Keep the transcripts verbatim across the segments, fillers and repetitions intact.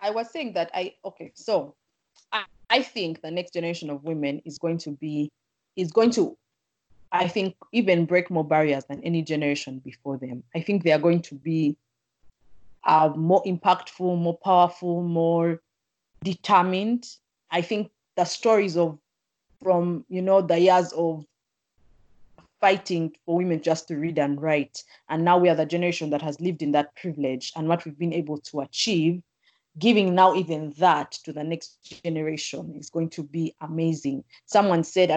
I was saying that I okay, so I, I think the next generation of women is going to be is going to I think even break more barriers than any generation before them. I think they are going to be uh, more impactful, more powerful, more determined. I think the stories of from you know the years of fighting for women just to read and write, and now we are the generation that has lived in that privilege and what we've been able to achieve. Giving now even that to the next generation is going to be amazing. Someone said,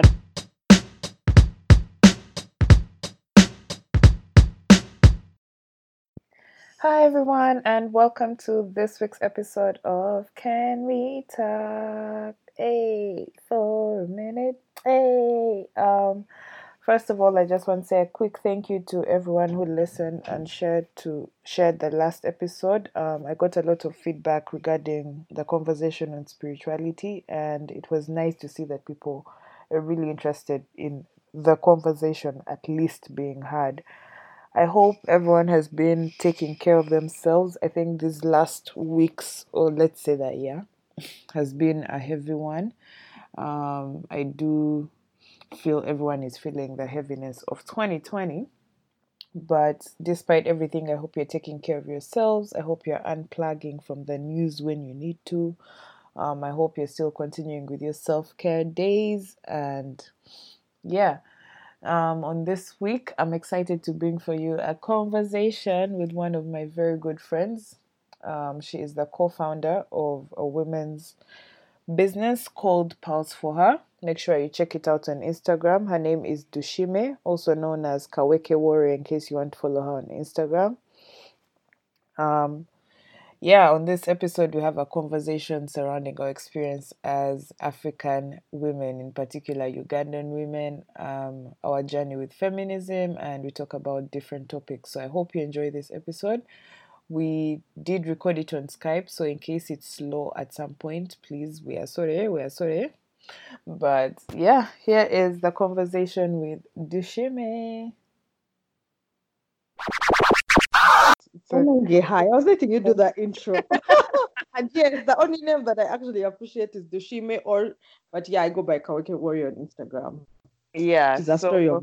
Hi, everyone, and welcome to this week's episode of Can We Talk? Hey, for a minute. Hey, um, first of all, I just want to say a quick thank you to everyone who listened and shared to shared the last episode. Um, I got a lot of feedback regarding the conversation on spirituality, and it was nice to see that people are really interested in the conversation at least being had. I hope everyone has been taking care of themselves. I think these last weeks, or let's say that year, has been a heavy one. Um, I do feel everyone is feeling the heaviness of twenty twenty. But despite everything, I hope you're taking care of yourselves. I hope you're unplugging from the news when you need to. Um, I hope you're still continuing with your self care days. And yeah, um, on this week, I'm excited to bring for you a conversation with one of my very good friends. Um, she is the co founder of a women's business called Pulse for Her. Make sure you check it out on Instagram. Her name is Dushime, also known as Kaweke Warrior, in case you want to follow her on Instagram. Um, yeah, on this episode, we have a conversation surrounding our experience as African women, in particular Ugandan women, um, our journey with feminism, and we talk about different topics. So I hope you enjoy this episode. We did record it on Skype, so in case it's slow at some point, please, we are sorry, we are sorry. But yeah, here is the conversation with Dushime. "Okay, hi." I was letting you do that intro. And yes, the only name that I actually appreciate is Dushime, or but yeah, I go by Kawake Warrior on Instagram. Yeah, It's a so story of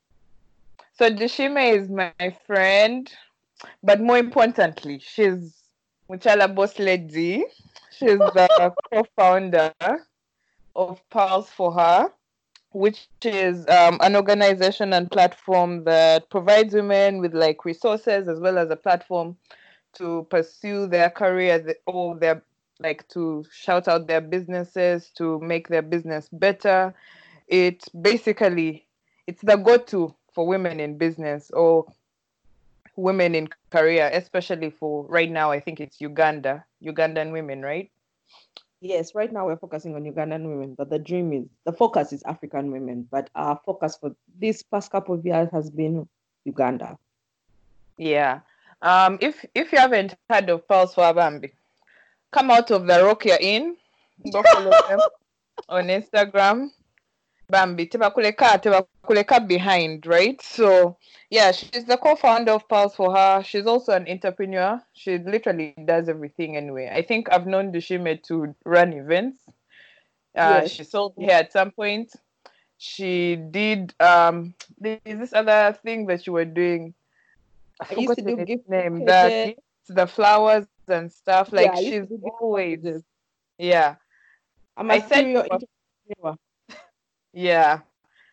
so Dushime is my friend, but more importantly, she's Muchala Boss Lady. She's the co-founder of Pulse for Her, which is um, an organization and platform that provides women with like resources as well as a platform to pursue their career or their like to shout out their businesses to make their business better. It basically it's the go-to for women in business or women in career, especially for right now. I think it's Uganda, Ugandan women, right? yes, right now we're focusing on Ugandan women, but the dream is the focus is African women. But our focus for this past couple of years has been Uganda. Yeah. Um, if if you haven't heard of Pulse for Bambi, come out of the rock you're in, go follow them on Instagram. Bambi, tebakuleka, tebakuleka behind, right? So yeah, she's the co-founder of Pulse for Her. She's also an entrepreneur. She literally does everything anyway. I think I've known Dushime to run events. Uh, Yes. she sold hair at some point. She did um there's this other thing that you were doing. I I used to forgot do its gift name. The packages. gifts, the flowers and stuff. Yeah, Like I used she's to do gift always packages. yeah. I'm I a said serial entrepreneur. yeah.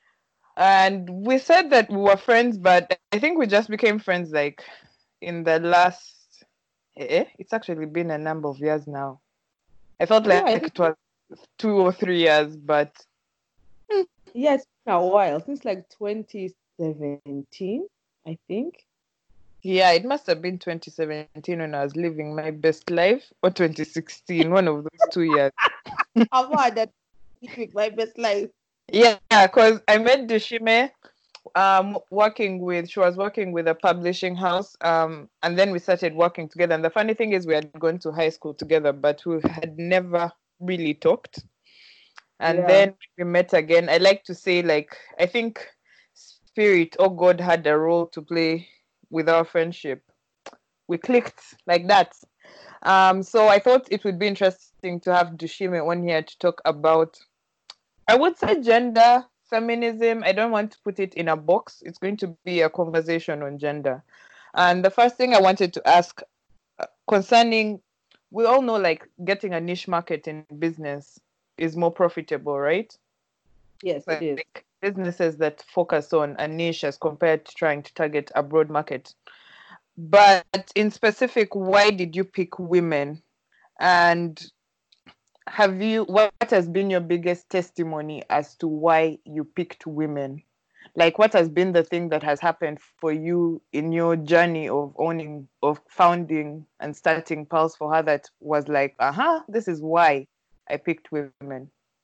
And we said that we were friends, but I think we just became friends like in the last eh, it's actually been a number of years now. I felt Yeah, like I it think was two or three years, but yeah, it's been a while since like twenty seventeen, I think. yeah, it must have been twenty seventeen when I was living my best life, or twenty sixteen, one of those two years. I've had that with my best life. Yeah, because I met Dushime um working with she was working with a publishing house, um and then we started working together, and the funny thing is we had gone to high school together but we had never really talked, and Yeah. then we met again. I like to say, like, I think spirit or God had a role to play with our friendship. We clicked like that. Um, so I thought it would be interesting to have Dushime on here to talk about, I would say, gender, feminism. I don't want to put it in a box. It's going to be a conversation on gender. And the first thing I wanted to ask uh, concerning, we all know like getting a niche market in business is more profitable, right? Yes, it is. Like businesses that focus on a niche as compared to trying to target a broad market. But in specific, why did you pick women? And have you, what has been your biggest testimony as to why you picked women? Like, what has been the thing that has happened for you in your journey of owning, of founding and starting Pulse for Her that was like, uh-huh, this is why I picked women?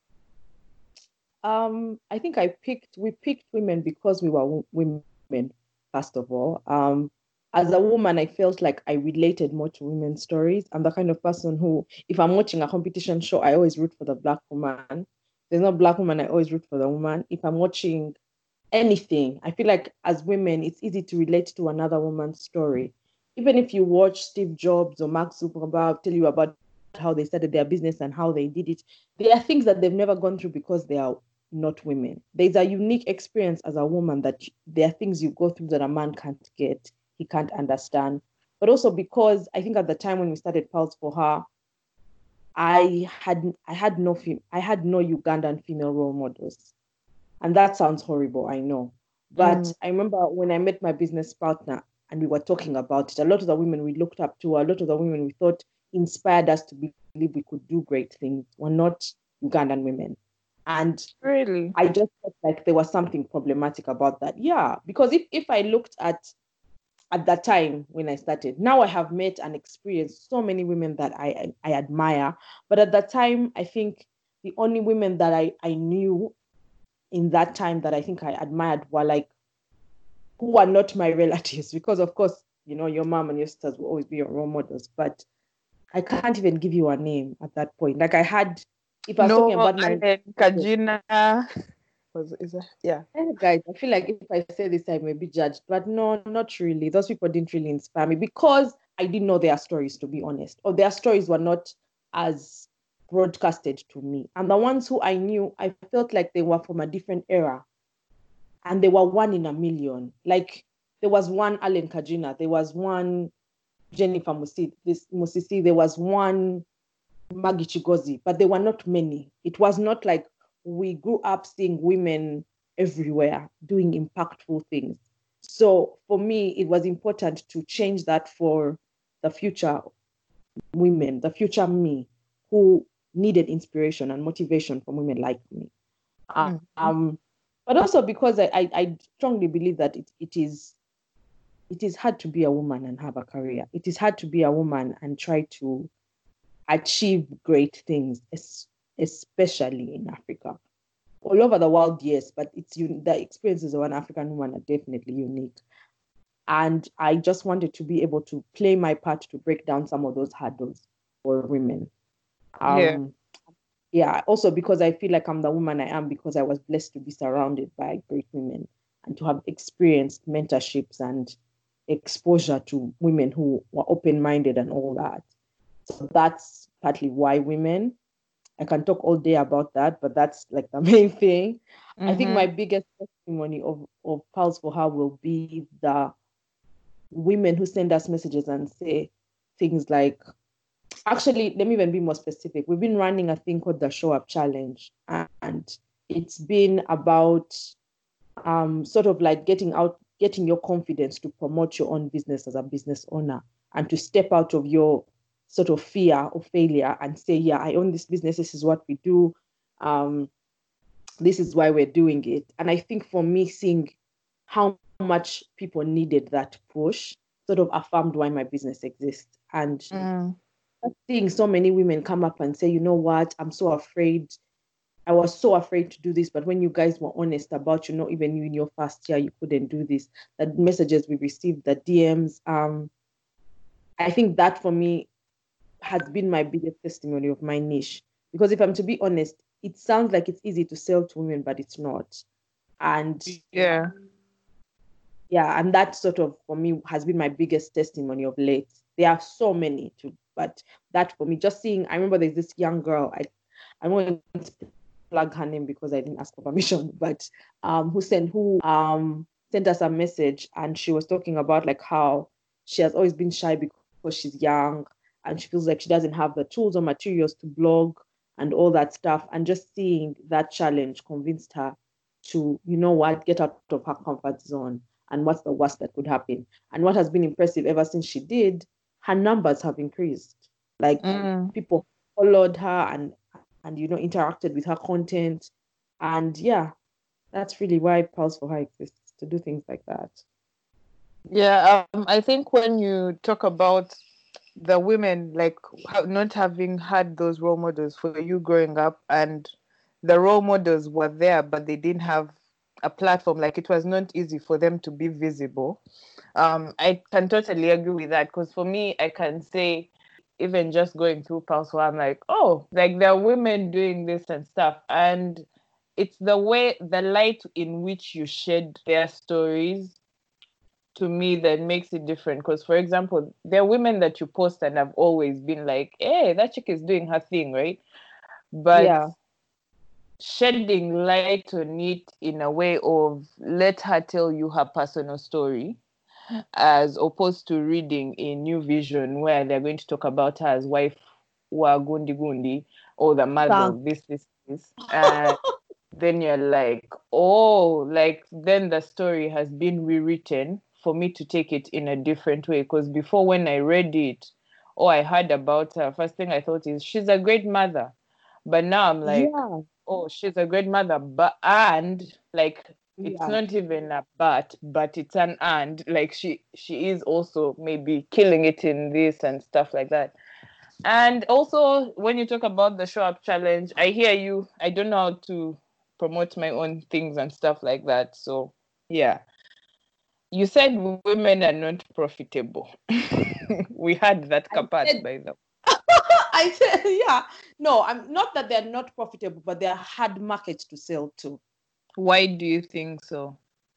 Um, I think I picked we picked women because we were wo- women, first of all. Um, as a woman, I felt like I related more to women's stories. I'm the kind of person who, if I'm watching a competition show, I always root for the black woman. There's no black woman, I always root for the woman. If I'm watching anything, I feel like as women, it's easy to relate to another woman's story. Even if you watch Steve Jobs or Mark Zuckerberg tell you about how they started their business and how they did it, there are things that they've never gone through because they are not women. There's a unique experience as a woman that there are things you go through that a man can't get, he can't understand. But also because I think at the time when we started Pulse for Her, I had I had no fem- I had no Ugandan female role models. And that sounds horrible, I know. But Mm. I remember when I met my business partner and we were talking about it, a lot of the women we looked up to, a lot of the women we thought inspired us to believe we could do great things were not Ugandan women. And Really? I just felt like there was something problematic about that. Yeah, because if, if I looked at at that time when I started, now I have met and experienced so many women that I, I, I admire. But at that time, I think the only women that I, I knew in that time that I think I admired were like who are not my relatives, because of course, you know, your mom and your sisters will always be your role models. But I can't even give you a name at that point. Like I had, if I was talking No, about my Allen, Kajina. Was, is that, yeah. eh, guys, I feel like if I say this, I may be judged. But no, not really. Those people didn't really inspire me because I didn't know their stories, to be honest, or their stories were not as broadcasted to me. And the ones who I knew, I felt like they were from a different era and they were one in a million. Like there was one Allen Kajina, there was one Jennifer Musisi, this Musisi, there was one Maggie Chigozi, but there were not many. It was not like we grew up seeing women everywhere doing impactful things. So for me, it was important to change that for the future women, the future me, who needed inspiration and motivation from women like me. Uh, Mm-hmm. um, but also because I, I, I strongly believe that it, it is it is hard to be a woman and have a career. It is hard to be a woman and try to achieve great things, especially in Africa. All over the world, yes, but it's the experiences of an African woman are definitely unique. And I just wanted to be able to play my part to break down some of those hurdles for women. Yeah. Um, yeah, also because I feel like I'm the woman I am because I was blessed to be surrounded by great women and to have experienced mentorships and exposure to women who were open-minded and all that. So that's partly why women. I can talk all day about that, but that's like the main thing. Mm-hmm. I think my biggest testimony of, of Pulse for Her will be the women who send us messages and say things like, actually, let me even be more specific. We've been running a thing called the Show Up Challenge, and it's been about um, sort of like getting out, getting your confidence to promote your own business as a business owner and to step out of your sort of fear of failure and say, yeah, I own this business. This is what we do. Um, this is why we're doing it. And I think for me, seeing how much people needed that push sort of affirmed why my business exists. And mm. seeing so many women come up and say, you know what, I'm so afraid. I was so afraid to do this, but when you guys were honest about, you know, even you in your first year, you couldn't do this, the messages we received, the D Ms, um, I think that for me has been my biggest testimony of my niche. Because if I'm to be honest, it sounds like it's easy to sell to women, but it's not. And yeah, yeah, and that sort of for me has been my biggest testimony of late. There are so many to But that for me, just seeing, I remember there's this young girl, I, I won't plug her name because I didn't ask for permission, but um, who sent who um sent us a message, and she was talking about like how she has always been shy because she's young and she feels like she doesn't have the tools or materials to blog and all that stuff. And just seeing that challenge convinced her to, you know what, get out of her comfort zone. And what's the worst that could happen? And what has been impressive ever since she did, her numbers have increased. Like Mm. people followed her and and you know interacted with her content. And yeah, that's really why Pulse for Her exists, to do things like that. Yeah, um, I think when you talk about the women, like ha- not having had those role models for you growing up, and the role models were there, but they didn't have a platform, like it was not easy for them to be visible. Um, I can totally agree with that, because for me, I can say, even just going through Pulse, where I'm like, oh, like there are women doing this and stuff. And it's the way, the light in which you shed their stories to me that makes it different. Because, for example, there are women that you post and have always been like, hey, that chick is doing her thing, right? But Yeah. shedding light on it in a way of let her tell you her personal story, as opposed to reading a New Vision where they're going to talk about her as wife wa Gundi Gundi, or the mother Thank- of this, this, this. And then you're like, oh, like then the story has been rewritten for me to take it in a different way. Because before, when I read it or I heard about her, first thing I thought is she's a great mother. But now I'm like, yeah. oh, she's a great mother, but and like it's Yeah. not even a but, but it's an and. Like she she is also maybe killing it in this and stuff like that. And also, when you talk about the show up challenge, I hear you. I don't know how to promote my own things and stuff like that. So yeah, you said women are not profitable. We had that I kapat said, by the I said, yeah. No, I'm not that they're not profitable, but they're hard market to sell to. Why do you think so?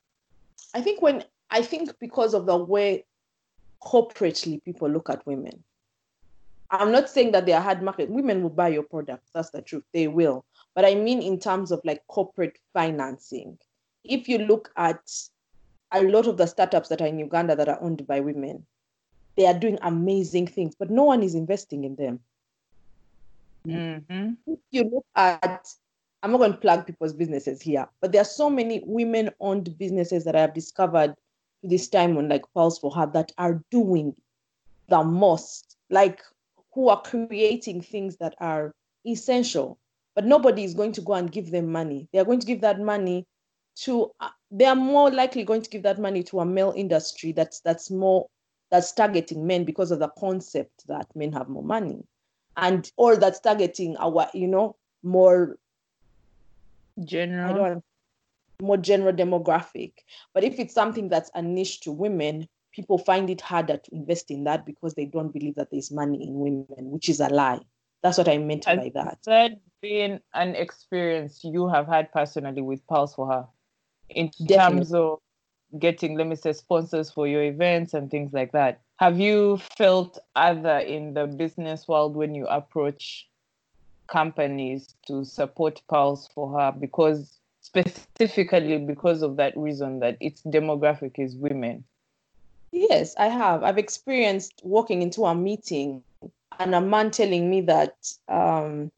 I think when I think because of the way corporately people look at women. I'm not saying that they are hard market. Women will buy your products. That's the truth. They will. But I mean in terms of like corporate financing. If you look at a lot of the startups that are in Uganda that are owned by women, they are doing amazing things, but no one is investing in them. Mm-hmm. If you look at, I'm not going to plug people's businesses here, but there are so many women-owned businesses that I have discovered this time on like Pulse for Her that are doing the most, like who are creating things that are essential, but nobody is going to go and give them money. They are going to give that money to, uh, they are more likely going to give that money to a male industry that's that's more, that's targeting men because of the concept that men have more money, and or that's targeting our, you know, more, I General. don't more general demographic. But if it's something that's a niche to women, people find it harder to invest in that because they don't believe that there's money in women, which is a lie. That's what I meant Has by that. that been an experience you have had personally with Pulse for Her in Definitely. terms of getting, let me say, sponsors for your events and things like that? Have you felt other in the business world when you approach companies to support Pulse for Her, because specifically because of that reason that its demographic is women? Yes, I have. I've experienced walking into a meeting and a man telling me that um,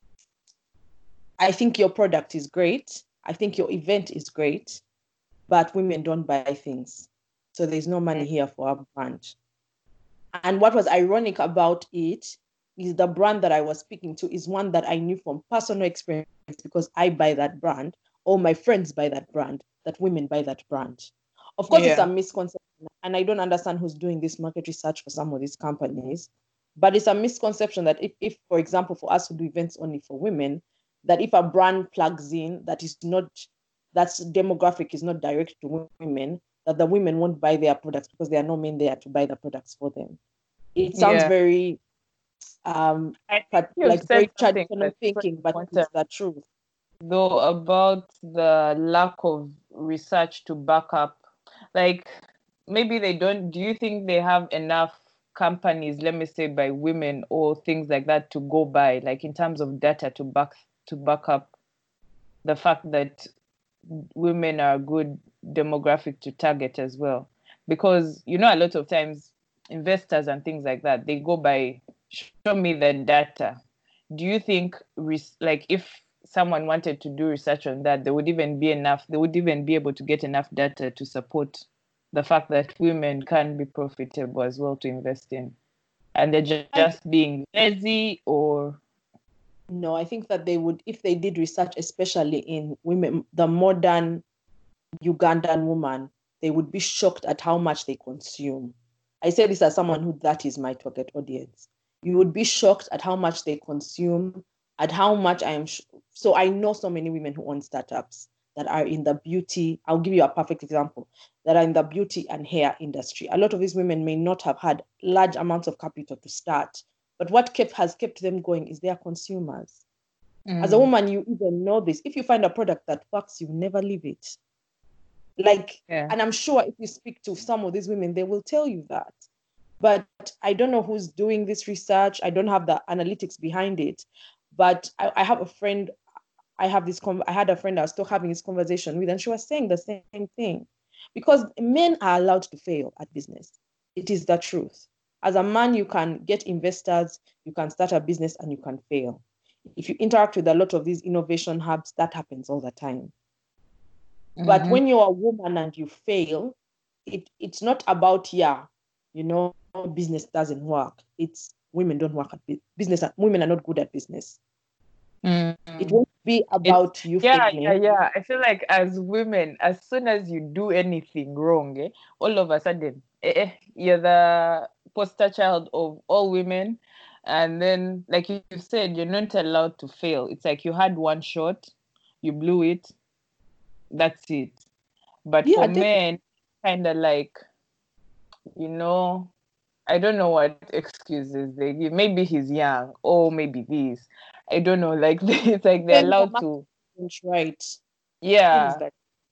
I think your product is great. I think your event is great, but women don't buy things. So there's no money here for our brand. And what was ironic about it is the brand that I was speaking to is one that I knew from personal experience because I buy that brand, all my friends buy that brand, that women buy that brand. Of course, it's a Yeah. misconception, and I don't understand who's doing this market research for some of these companies, but it's a misconception that if, if for example, for us who do events only for women, that if a brand plugs in that is not, that's demographic is not direct to women, that the women won't buy their products because there are no men there to buy the products for them. It sounds Yeah. very um I think but you've like said very something traditional that's thinking, but important, it's the truth. though, about the lack of research to back up. Like, maybe they don't, do you think they have enough companies, let me say by women or things like that to go by, like in terms of data to back to back up the fact that women are a good demographic to target as well? Because, you know, a lot of times investors and things like that, they go by, show me the data. Do you think, like, if someone wanted to do research on that, there would even be enough, they would even be able to get enough data to support the fact that women can be profitable as well to invest in? And they're just, just being lazy, or? No, I think that they would, if they did research, especially in women, the modern Ugandan woman, they would be shocked at how much they consume. I say this as someone who, that is my target audience. You would be shocked at how much they consume, at how much I am. Sh- so I know so many women who own startups that are in the beauty. I'll give you a perfect example, that are in the beauty and hair industry. A lot of these women may not have had large amounts of capital to start, but what kept has kept them going is their consumers. Mm. As a woman, you even know this. If you find a product that works, you never leave it. Like, yeah. And I'm sure if you speak to some of these women, they will tell you that. But I don't know who's doing this research. I don't have the analytics behind it. But I, I have a friend, I have this, I had a friend I was still having this conversation with, and she was saying the same thing. Because men are allowed to fail at business. It is the truth. As a man, you can get investors, you can start a business, and you can fail. If you interact with a lot of these innovation hubs, that happens all the time. Mm-hmm. But when you're a woman and you fail, it, it's not about, yeah, you know, business doesn't work. It's women don't work at business. Women are not good at business. Mm-hmm. It won't be about it, you yeah, failing. Yeah, yeah. I feel like as women, as soon as you do anything wrong, eh, all of a sudden, eh, you're the poster child of all women. And then, like you said, you're not allowed to fail. It's like you had one shot, you blew it, that's it. But yeah, for men, kind of like, you know, I don't know what excuses they give. Maybe he's young, or maybe this. I don't know. Like, it's like they're allowed to. Right. Yeah.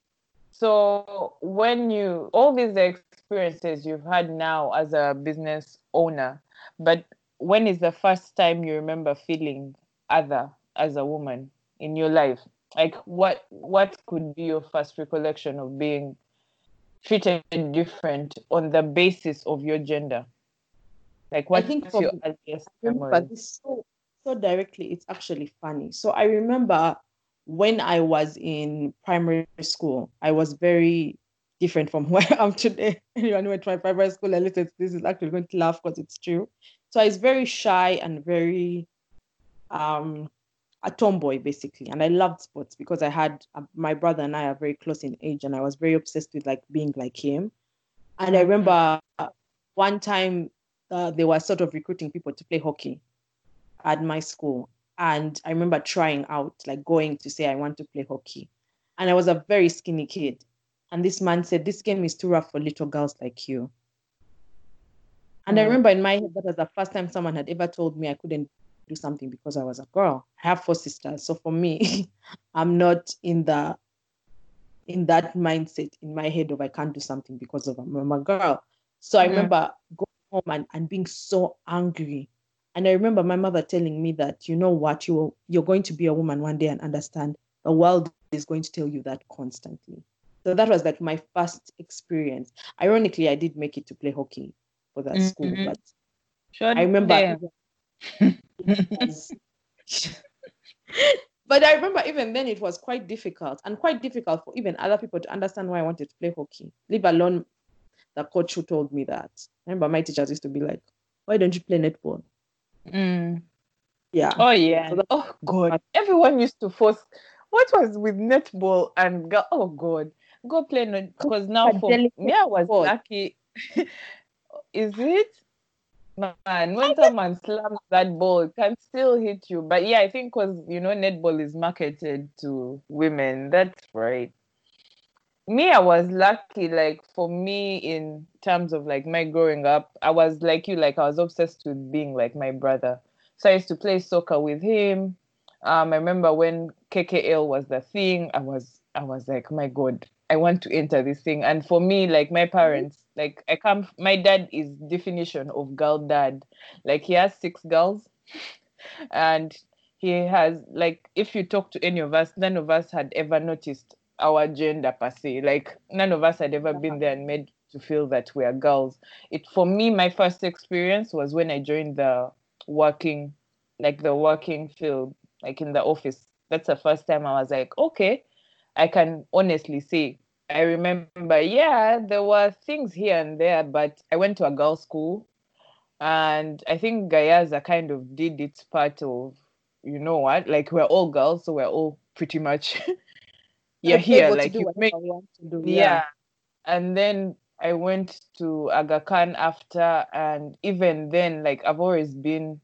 So when you, all these experiences you've had now as a business owner, but when is the first time you remember feeling other as a woman in your life? Like, what what could be your first recollection of being treated different on the basis of your gender? Like, what's I think your earliest memory? But this so so directly, it's actually funny. So I remember when I was in primary school, I was very different from where I am today. Anyone who went to my primary school and listened to this is actually going to laugh because it's true. So I was very shy and very um a tomboy, basically. And I loved sports because I had uh, my brother and I are very close in age, and I was very obsessed with like being like him. And mm-hmm. I remember uh, one time uh, they were sort of recruiting people to play hockey at my school. And I remember trying out, like going to say, I want to play hockey. And I was a very skinny kid. And this man said, this game is too rough for little girls like you. And mm. I remember in my head, that was the first time someone had ever told me I couldn't do something because I was a girl. I have four sisters. So for me, I'm not in the in that mindset in my head of I can't do something because of I'm a girl. So mm. I remember going home and, and being so angry. And I remember my mother telling me that, you know what, you, you're going to be a woman one day and understand the world is going to tell you that constantly. So that was like my first experience. Ironically, I did make it to play hockey for that mm-hmm. school, but sure I remember... was, but I remember even then it was quite difficult and quite difficult for even other people to understand why I wanted to play hockey, leave alone the coach who told me that. I remember my teachers used to be like, why don't you play netball? Mm. Yeah. Oh, yeah. So oh, God. Everyone used to force. What was with netball and go? Oh, God. Go play netball. Because now for me, I was sport. Lucky. Is it? Man, when someone slams that ball, it can still hit you. But yeah, I think because, you know, netball is marketed to women. That's right. Me, I was lucky, like, for me, in terms of, like, my growing up, I was like you, like, I was obsessed with being, like, my brother. So I used to play soccer with him. Um, I remember when K K L was the thing, I was I was like, my God, I want to enter this thing. And for me, like my parents, like I come, my dad is definition of girl dad. Like he has six girls, and he has, like, if you talk to any of us, none of us had ever noticed our gender per se. Like none of us had ever been there and made to feel that we are girls. It for me, my first experience was when I joined the working, like the working field, like in the office. That's the first time I was like, okay, I can honestly say. I remember, yeah, there were things here and there, but I went to a girls' school, and I think Gayaza kind of did its part of, you know what, like we're all girls, so we're all pretty much you're here, able to like do you whatever make, we want to do. yeah. Yeah. And then I went to Aga Khan after, and even then, like I've always been,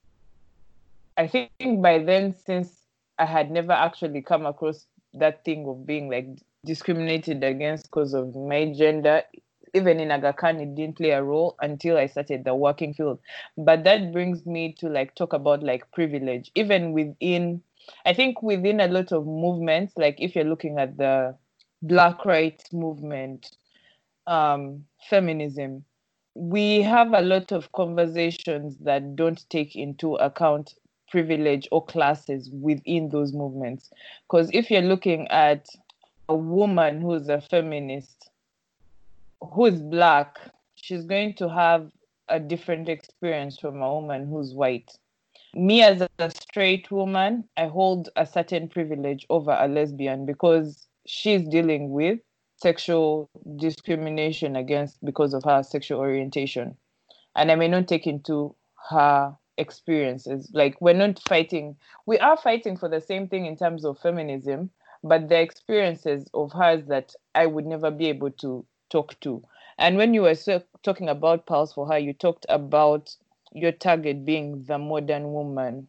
I think by then, since I had never actually come across that thing of being like discriminated against because of my gender, even in Aga Khan, it didn't play a role until I started the working field. But that brings me to like talk about like privilege, even within, I think within a lot of movements, like if you're looking at the Black rights movement, um, feminism, we have a lot of conversations that don't take into account privilege or classes within those movements. Because if you're looking at a woman who's a feminist, who's Black, she's going to have a different experience from a woman who's white. Me as a straight woman, I hold a certain privilege over a lesbian because she's dealing with sexual discrimination against because of her sexual orientation. And I may not take into her experiences. Like we're not fighting, we are fighting for the same thing in terms of feminism, but the experiences of hers that I would never be able to talk to. And when you were so, talking about Pulse for Her, you talked about your target being the modern woman.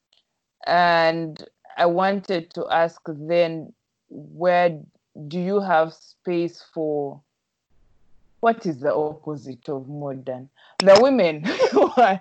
And I wanted to ask then, where do you have space for, what is the opposite of modern? The women who are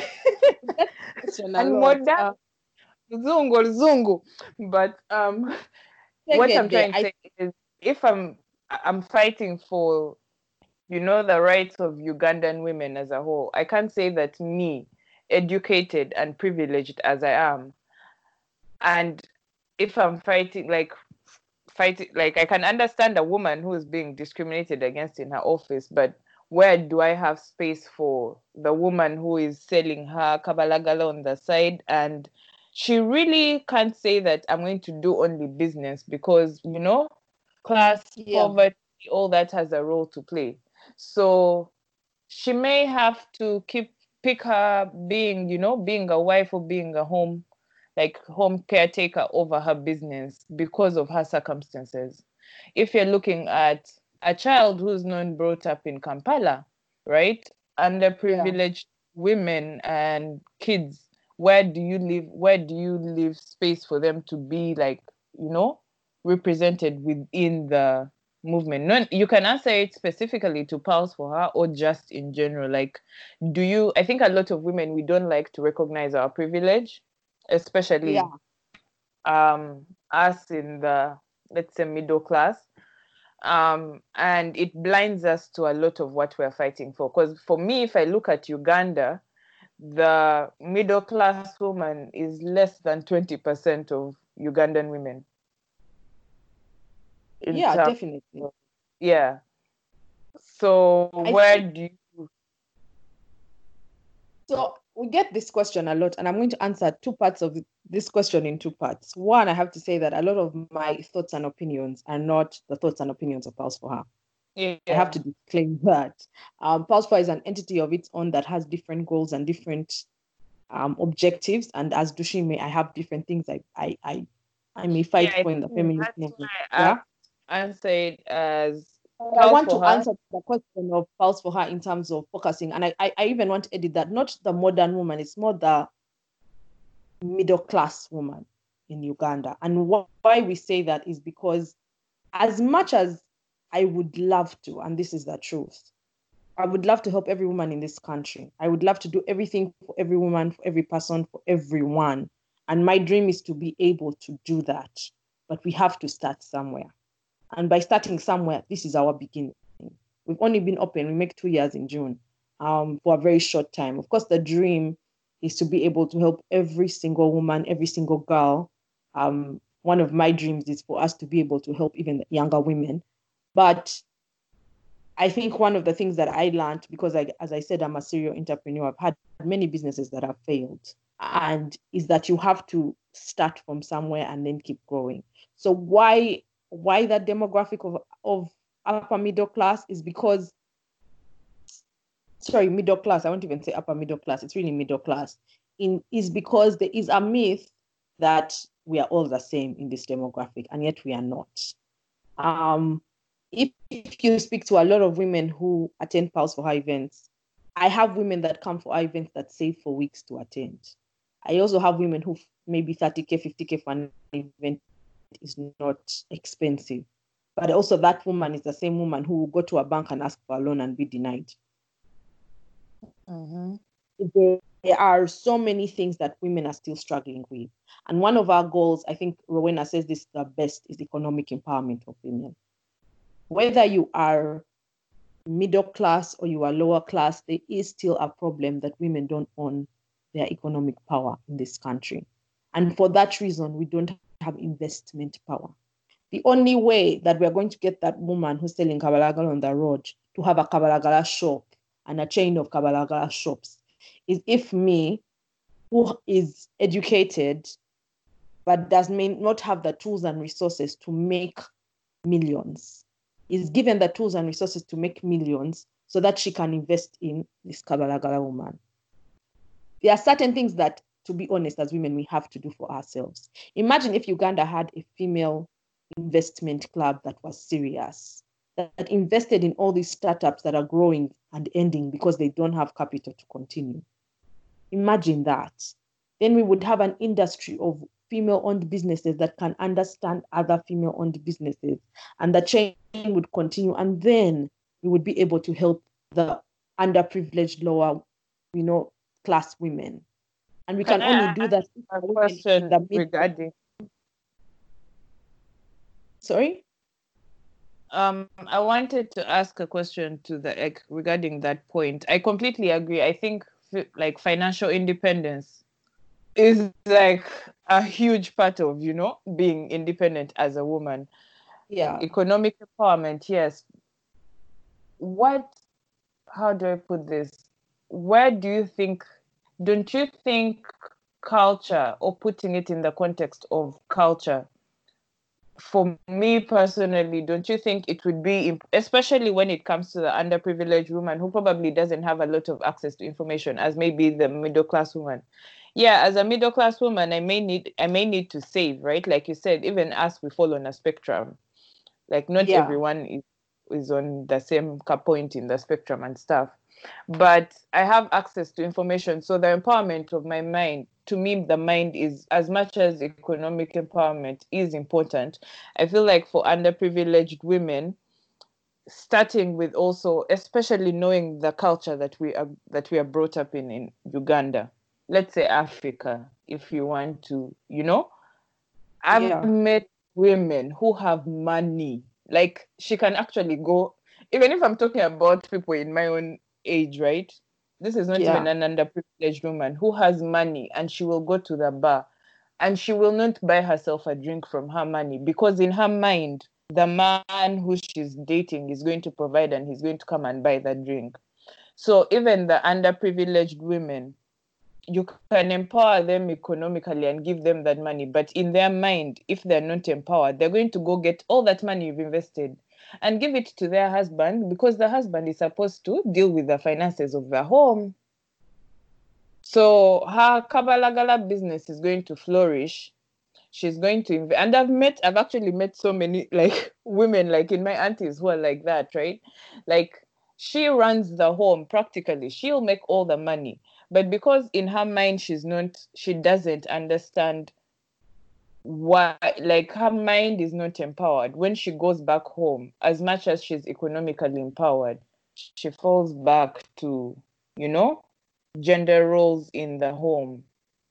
and modern, Uh, zungu, zungu. But um, what I'm trying to say is, if I'm I'm fighting for, you know, the rights of Ugandan women as a whole, I can't say that me, educated and privileged as I am, and if I'm fighting like fighting like I can understand a woman who is being discriminated against in her office, but where do I have space for the woman who is selling her kabalagala on the side, and she really can't say that I'm going to do only business because, you know, class, yeah. poverty, all that has a role to play. So she may have to keep pick her being, you know, being a wife or being a home, like home caretaker over her business because of her circumstances. If you're looking at a child who's not brought up in Kampala, right? Underprivileged yeah. women and kids, where do you live? Where do you leave space for them to be, like, you know, represented within the movement? Not, you can answer it specifically to Pulse for Her or just in general. Like, do you, I think a lot of women, we don't like to recognize our privilege, especially yeah. um, us in the, let's say, middle class. Um, and it blinds us to a lot of what we're fighting for. Because for me, if I look at Uganda, the middle class woman is less than twenty percent of Ugandan women. Yeah, terms, definitely. Yeah. So I where think, do you... So we get this question a lot, and I'm going to answer two parts of this question in two parts. One, I have to say that a lot of my thoughts and opinions are not the thoughts and opinions of Pulse for Her. Yeah. I have to disclaim that. Um, Pulse for Her is an entity of its own that has different goals and different um, objectives. And as Dushime, I have different things I I I, I may fight yeah, for in the feminist movement. Yeah. Answer it as I want to her. answer the question of Pulse for Her in terms of focusing. And I, I, I even want to edit that, not the modern woman, it's more the middle class woman in Uganda. And why we say that is because as much as I would love to, and this is the truth, I would love to help every woman in this country. I would love to do everything for every woman, for every person, for everyone. And my dream is to be able to do that. But we have to start somewhere. And by starting somewhere, this is our beginning. We've only been open, we make two years in June, um, for a very short time. Of course, the dream is to be able to help every single woman, every single girl. Um, one of my dreams is for us to be able to help even younger women. But I think one of the things that I learned, because I, as I said, I'm a serial entrepreneur, I've had many businesses that have failed, and is that you have to start from somewhere and then keep growing. So why why that demographic of, of upper middle class is because, sorry, middle class, I won't even say upper middle class, it's really middle class, in is because there is a myth that we are all the same in this demographic, and yet we are not. Um, if, if you speak to a lot of women who attend Pulse for Her events, I have women that come for our events that save for weeks to attend. I also have women who maybe thirty K, fifty K for an event is not expensive. But also that woman is the same woman who will go to a bank and ask for a loan and be denied. Mm-hmm. There, there are so many things that women are still struggling with. And one of our goals, I think Rowena says this the best, is economic empowerment of women. Whether you are middle class or you are lower class, there is still a problem that women don't own their economic power in this country. And for that reason, we don't have investment power. The only way that we're going to get that woman who's selling kabalagala on the road to have a kabalagala shop and a chain of kabalagala shops is if me, who is educated but does may not have the tools and resources to make millions, is given the tools and resources to make millions so that she can invest in this kabalagala woman. There are certain things that, to be honest, as women, we have to do for ourselves. Imagine if Uganda had a female investment club that was serious, that, that invested in all these startups that are growing and ending because they don't have capital to continue. Imagine that. Then we would have an industry of female-owned businesses that can understand other female-owned businesses, and the chain would continue. And then we would be able to help the underprivileged, lower, you know, class women. And we can, can only do that. A question regarding. Sorry? Um, I wanted to ask a question to the like, regarding that point. I completely agree. I think like financial independence is like a huge part of, you know, being independent as a woman. Yeah. Economic empowerment, yes. What, how do I put this? Where do you think, don't you think culture, or putting it in the context of culture, for me personally, don't you think it would be, especially when it comes to the underprivileged woman who probably doesn't have a lot of access to information, as maybe the middle class woman? Yeah, as a middle class woman, I may need I may need to save, right? Like you said, even us, we fall on a spectrum. Like not yeah. everyone is, is on the same point in the spectrum and stuff. But I have access to information. So the empowerment of my mind, to me, the mind is, as much as economic empowerment is important, I feel like for underprivileged women, starting with also, especially knowing the culture that we are that we are brought up in in Uganda, let's say Africa, if you want to, you know, I've yeah. met women who have money. Like she can actually go, even if I'm talking about people in my own age, right? This is not yeah. even an underprivileged woman who has money, and she will go to the bar and she will not buy herself a drink from her money, because in her mind, the man who she's dating is going to provide and he's going to come and buy that drink. So even the underprivileged women, you can empower them economically and give them that money. But in their mind, if they're not empowered, they're going to go get all that money you've invested and give it to their husband, because the husband is supposed to deal with the finances of their home. So her Kabalagala business is going to flourish. She's going to invest. And I've met, I've actually met so many like women, like in my aunties who are like that, right? Like she runs the home practically. She'll make all the money. But because in her mind, she's not, she doesn't understand why, like her mind is not empowered. When she goes back home, as much as she's economically empowered, she falls back to, you know, gender roles in the home.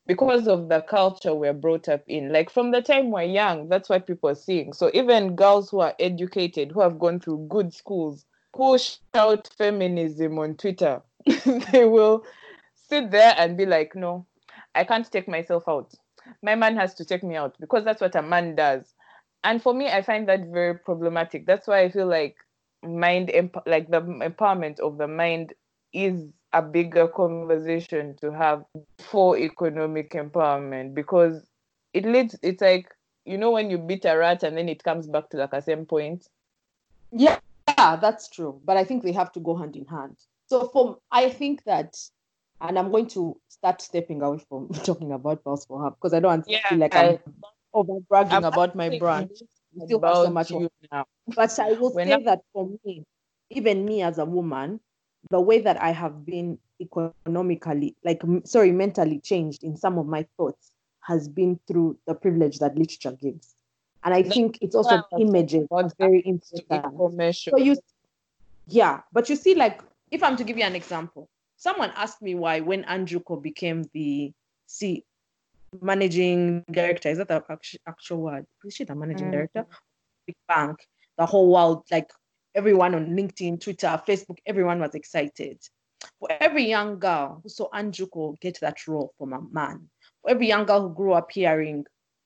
because of the culture we're brought up in. Like from the time we're young, that's what people are seeing. So even girls who are educated, who have gone through good schools, who shout feminism on Twitter, they will sit there and be like, no, I can't take myself out. My man has to take me out, because that's what a man does. And for me, I find that very problematic. That's why I feel like mind, emp- like the empowerment of the mind is a bigger conversation to have for economic empowerment, because it leads, it's like, you know, when you beat a rat and then it comes back to like a same point. Yeah, yeah, that's true. But I think they have to go hand in hand. So for I think that, and I'm going to start stepping away from talking about Pulse for Her, because I don't Yeah, feel like I, I'm over bragging I'm about my asking brand. this We still have so about much you work. now. But I will When say I- that for me, even me as a woman, the way that I have been economically, like, m- sorry, mentally changed in some of my thoughts has been through the privilege that literature gives. And I That's think it's why I also was images talking are about very access to important. information. So you, yeah, but you see, like, if I'm to give you an example, someone asked me why when Andrew Ko became the C managing director, is that the actu- actual word? Is she the managing Mm. director? Big bank, the whole world, like everyone on LinkedIn, Twitter, Facebook, everyone was excited. For every young girl who saw Andrew Ko get that role from a man, for every young girl who grew up hearing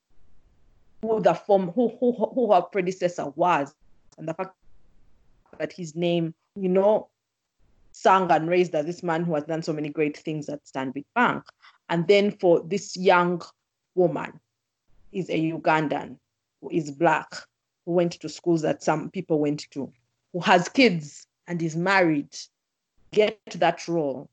who the form, who who who her predecessor was, and the fact that his name, you know, sang and raised as this man who has done so many great things at Stanbic Bank. And then for this young woman, is a Ugandan, who is black, who went to schools that some people went to, who has kids and is married, get that role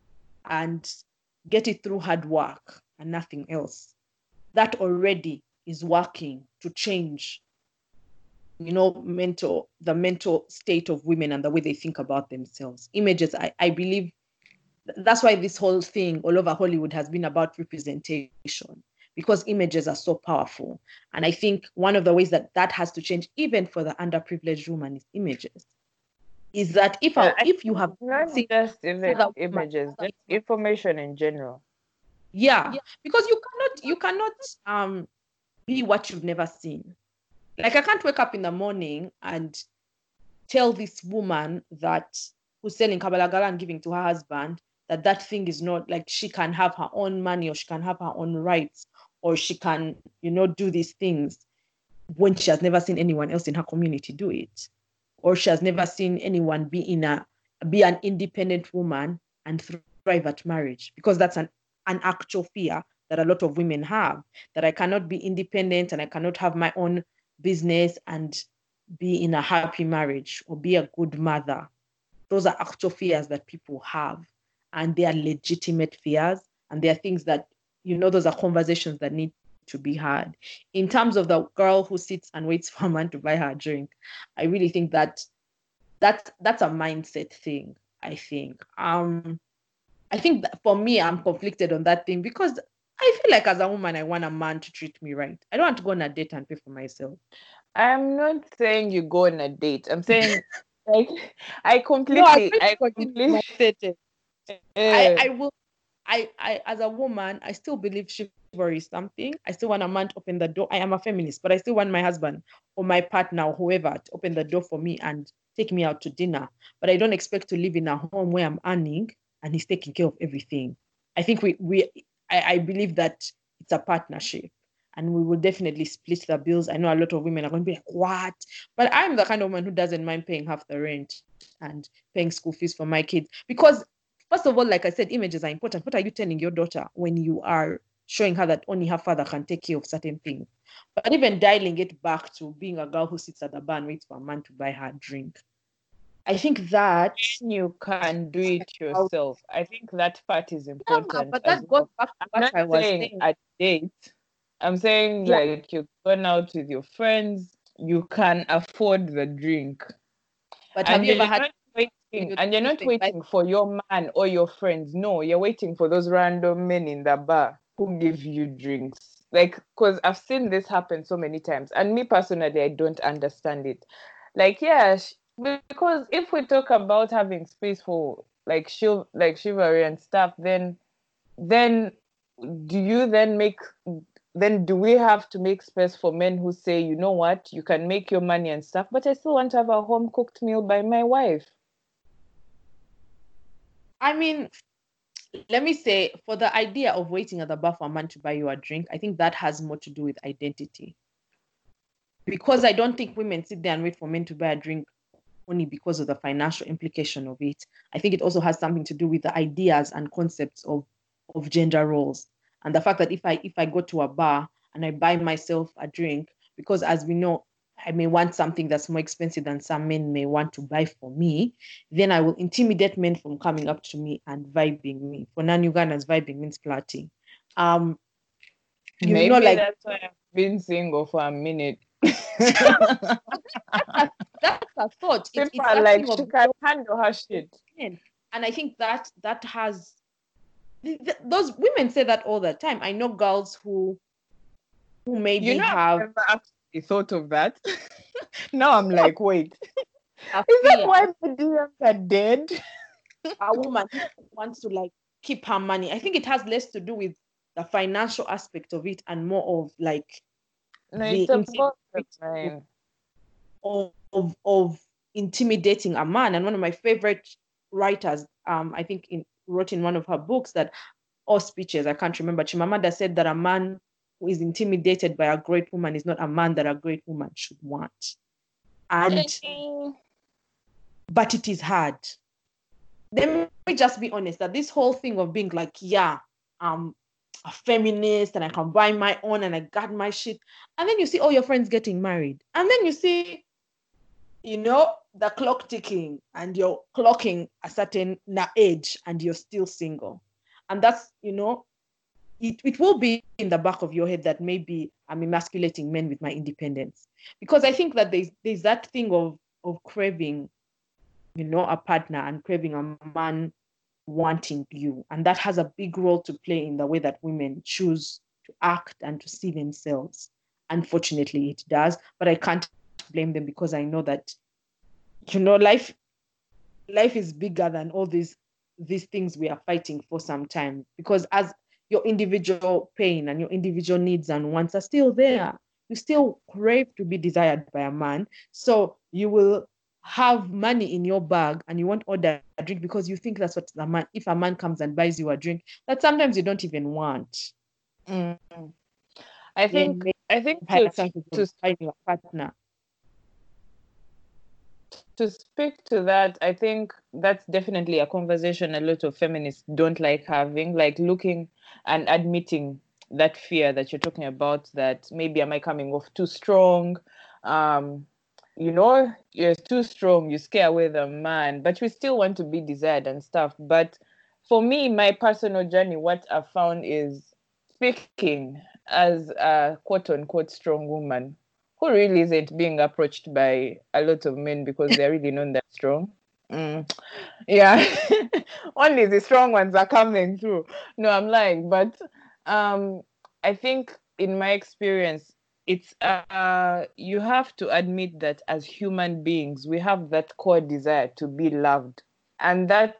and get it through hard work and nothing else. That already is working to change, you know, mental, the mental state of women and the way they think about themselves. Images, I, I believe that's why this whole thing all over Hollywood has been about representation, because images are so powerful. And I think one of the ways that that has to change, even for the underprivileged woman, is images. Is that if Yeah, I, I if you have not seen just even the woman, images, just information in general. yeah, because you cannot you cannot um be what you've never seen. Like I can't wake up in the morning and tell this woman that who's selling Kabalagala and giving to her husband that that thing is not, like, she can have her own money or she can have her own rights or she can, you know, do these things when she has never seen anyone else in her community do it, or she has never seen anyone be in a be an independent woman and thrive at marriage, because that's an an actual fear that a lot of women have, that I cannot be independent and I cannot have my own business and be in a happy marriage or be a good mother. Those are actual fears that people have, and they are legitimate fears, and they are things that, you know, those are conversations that need to be had. In terms of the girl who sits and waits for a man to buy her a drink, I really think that that that's a mindset thing. I think um I think that for me, I'm conflicted on that thing, because I feel like as a woman, I want a man to treat me right. I don't want to go on a date and pay for myself. I'm not saying you go on a date. I'm saying like I No, I completely think I what you completely said. I, uh, I will, I, I, as a woman, I still believe chivalry is something. I still want a man to open the door. I am a feminist, but I still want my husband or my partner or whoever to open the door for me and take me out to dinner. But I don't expect to live in a home where I'm earning and he's taking care of everything. I think we, we, I, I believe that it's a partnership. And we will definitely split the bills. I know a lot of women are going to be like, what? But I'm the kind of woman who doesn't mind paying half the rent and paying school fees for my kids. Because first of all, like I said, images are important. What are you telling your daughter when you are showing her that only her father can take care of certain things? But even dialing it back to being a girl who sits at the bar and waits for a man to buy her a drink, I think that you can do it yourself. I think that part is yeah, important but as that goes well. back to I'm what not I was saying saying. a date. I'm saying Yeah, like you've gone out with your friends, you can afford the drink. but have And you ever you're had not waiting, you and you're not think, like, waiting for your man or your friends. No, you're waiting for those random men in the bar who give you drinks. Like, because I've seen this happen so many times. And me personally, I don't understand it. Like, yeah, sh- because if we talk about having space for like chiv- like chivalry and stuff, then then do you then make then do we have to make space for men who say, you know what, you can make your money and stuff, but I still want to have a home cooked meal by my wife? I mean, let me say, for the idea of waiting at the bar for a man to buy you a drink, I think that has more to do with identity. Because I don't think women sit there and wait for men to buy a drink only because of the financial implication of it. I think it also has something to do with the ideas and concepts of, of gender roles. And the fact that if I if I go to a bar and I buy myself a drink, because as we know, I may want something that's more expensive than some men may want to buy for me, then I will intimidate men from coming up to me and vibing me. For non-Ugandans, vibing means flirting. Um, you Maybe know, like that's why I've been single for a minute. that's, a, that's a thought. It, People it's are that like, thing she of can handle her shit. and I think that that has th- th- those women say that all the time. I know girls who who maybe You know, I've have never actually thought of that. Now I'm like, wait, a is that fear why of the D Ms are dead? a woman who wants to like keep her money. I think it has less to do with the financial aspect of it and more of like No, the it's about the insecurity mind. of, of of intimidating a man. And one of my favorite writers, um, I think in wrote in one of her books that or speeches, I can't remember. Chimamanda said that a man who is intimidated by a great woman is not a man that a great woman should want. And but it is hard. Let me just be honest that this whole thing of being like, yeah, I'm a feminist and I can buy my own and I got my shit. And then you see all your friends getting married. And then you see, you know, the clock ticking and you're clocking a certain age and you're still single. And that's, you know, it, it will be in the back of your head that maybe I'm emasculating men with my independence. Because I think that there's, there's that thing of, of craving, you know, a partner and craving a man wanting you. And that has a big role to play in the way that women choose to act and to see themselves. Unfortunately, it does. But I can't blame them because I know that, you know, life life is bigger than all these these things we are fighting for some time. Because as your individual pain and your individual needs and wants are still there, you still crave to be desired by a man. So you will have money in your bag and you won't order a drink because you think that's what the man, if a man comes and buys you a drink, that sometimes you don't even want. Mm. I think I think to, to find your partner. To speak to that, I think that's definitely a conversation a lot of feminists don't like having, like looking and admitting that fear that you're talking about, that maybe am I coming off too strong? Um, you know, you're too strong, you scare away the man, but we still want to be desired and stuff. But for me, my personal journey, what I've found is speaking as a quote unquote strong woman who really isn't being approached by a lot of men because they're really not that strong. Mm. Yeah, only the strong ones are coming through. No, I'm lying, but um, I think in my experience, it's uh, you have to admit that as human beings, we have that core desire to be loved, and that's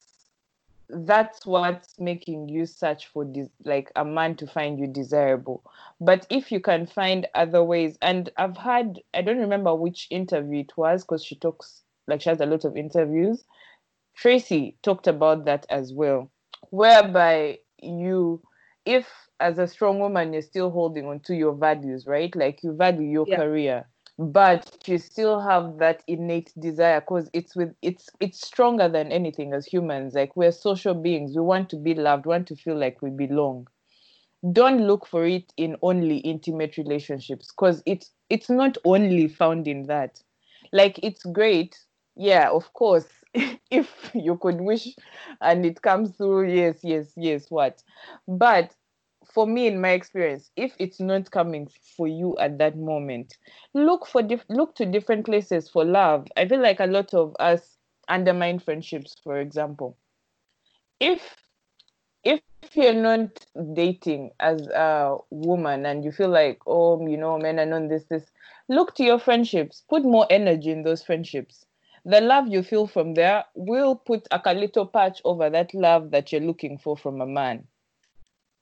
that's what's making you search for this, like a man to find you desirable. But if you can find other ways, and I've had, I don't remember which interview it was because she talks, like she has a lot of interviews. Tracy talked about that as well, whereby you, if as a strong woman, you're still holding on to your values, right? Like you value your yeah. career, but you still have that innate desire because it's with it's it's stronger than anything as humans. Like we're social beings. We want to be loved, want to feel like we belong. Don't look for it in only intimate relationships because it's it's not only found in that. Like it's great, yeah, of course, if you could wish and it comes through, yes, yes, yes, what? But for me, in my experience, if it's not coming for you at that moment, look for dif- look to different places for love. I feel like a lot of us undermine friendships, for example. If if you're not dating as a woman and you feel like, oh, you know, men are not this, this, look to your friendships. Put more energy in those friendships. The love you feel from there will put a little patch over that love that you're looking for from a man.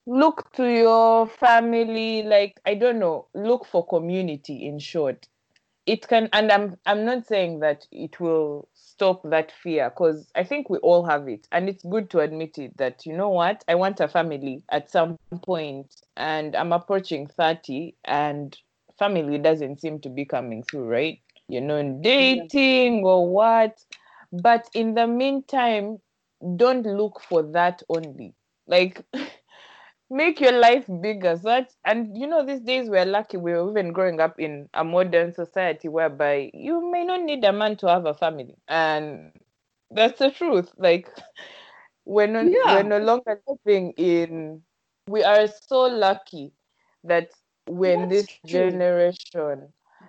look to your family, like, I don't know, look for community, in short. It can, and i'm i'm not saying that it will stop that fear, because I think we all have it, and it's good to admit it, that, you know what, I want a family at some point, and I'm approaching thirty, and family doesn't seem to be coming through, right? You know, Yeah. dating or what. But in the meantime, don't look for that only. Like, make your life bigger. So that, and you know, these days we're lucky, we're even growing up in a modern society whereby you may not need a man to have a family. And that's the truth. Like, we're no, we're Yeah. no longer living in, we are so lucky that we're in That's this true. generation.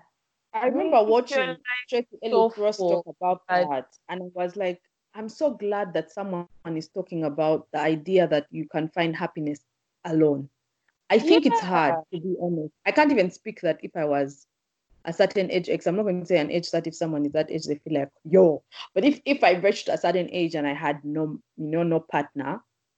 I remember Make your watching life Tracy Ellis so Ross talk full about that, that, and I was like, I'm so glad that someone is talking about the idea that you can find happiness alone. I think it's hard, yeah, to be honest. I can't even speak that if I was a certain age X. I'm not going to say an age that if someone is that age, they feel like, yo. But if if I reached a certain age and I had no, you know, no partner,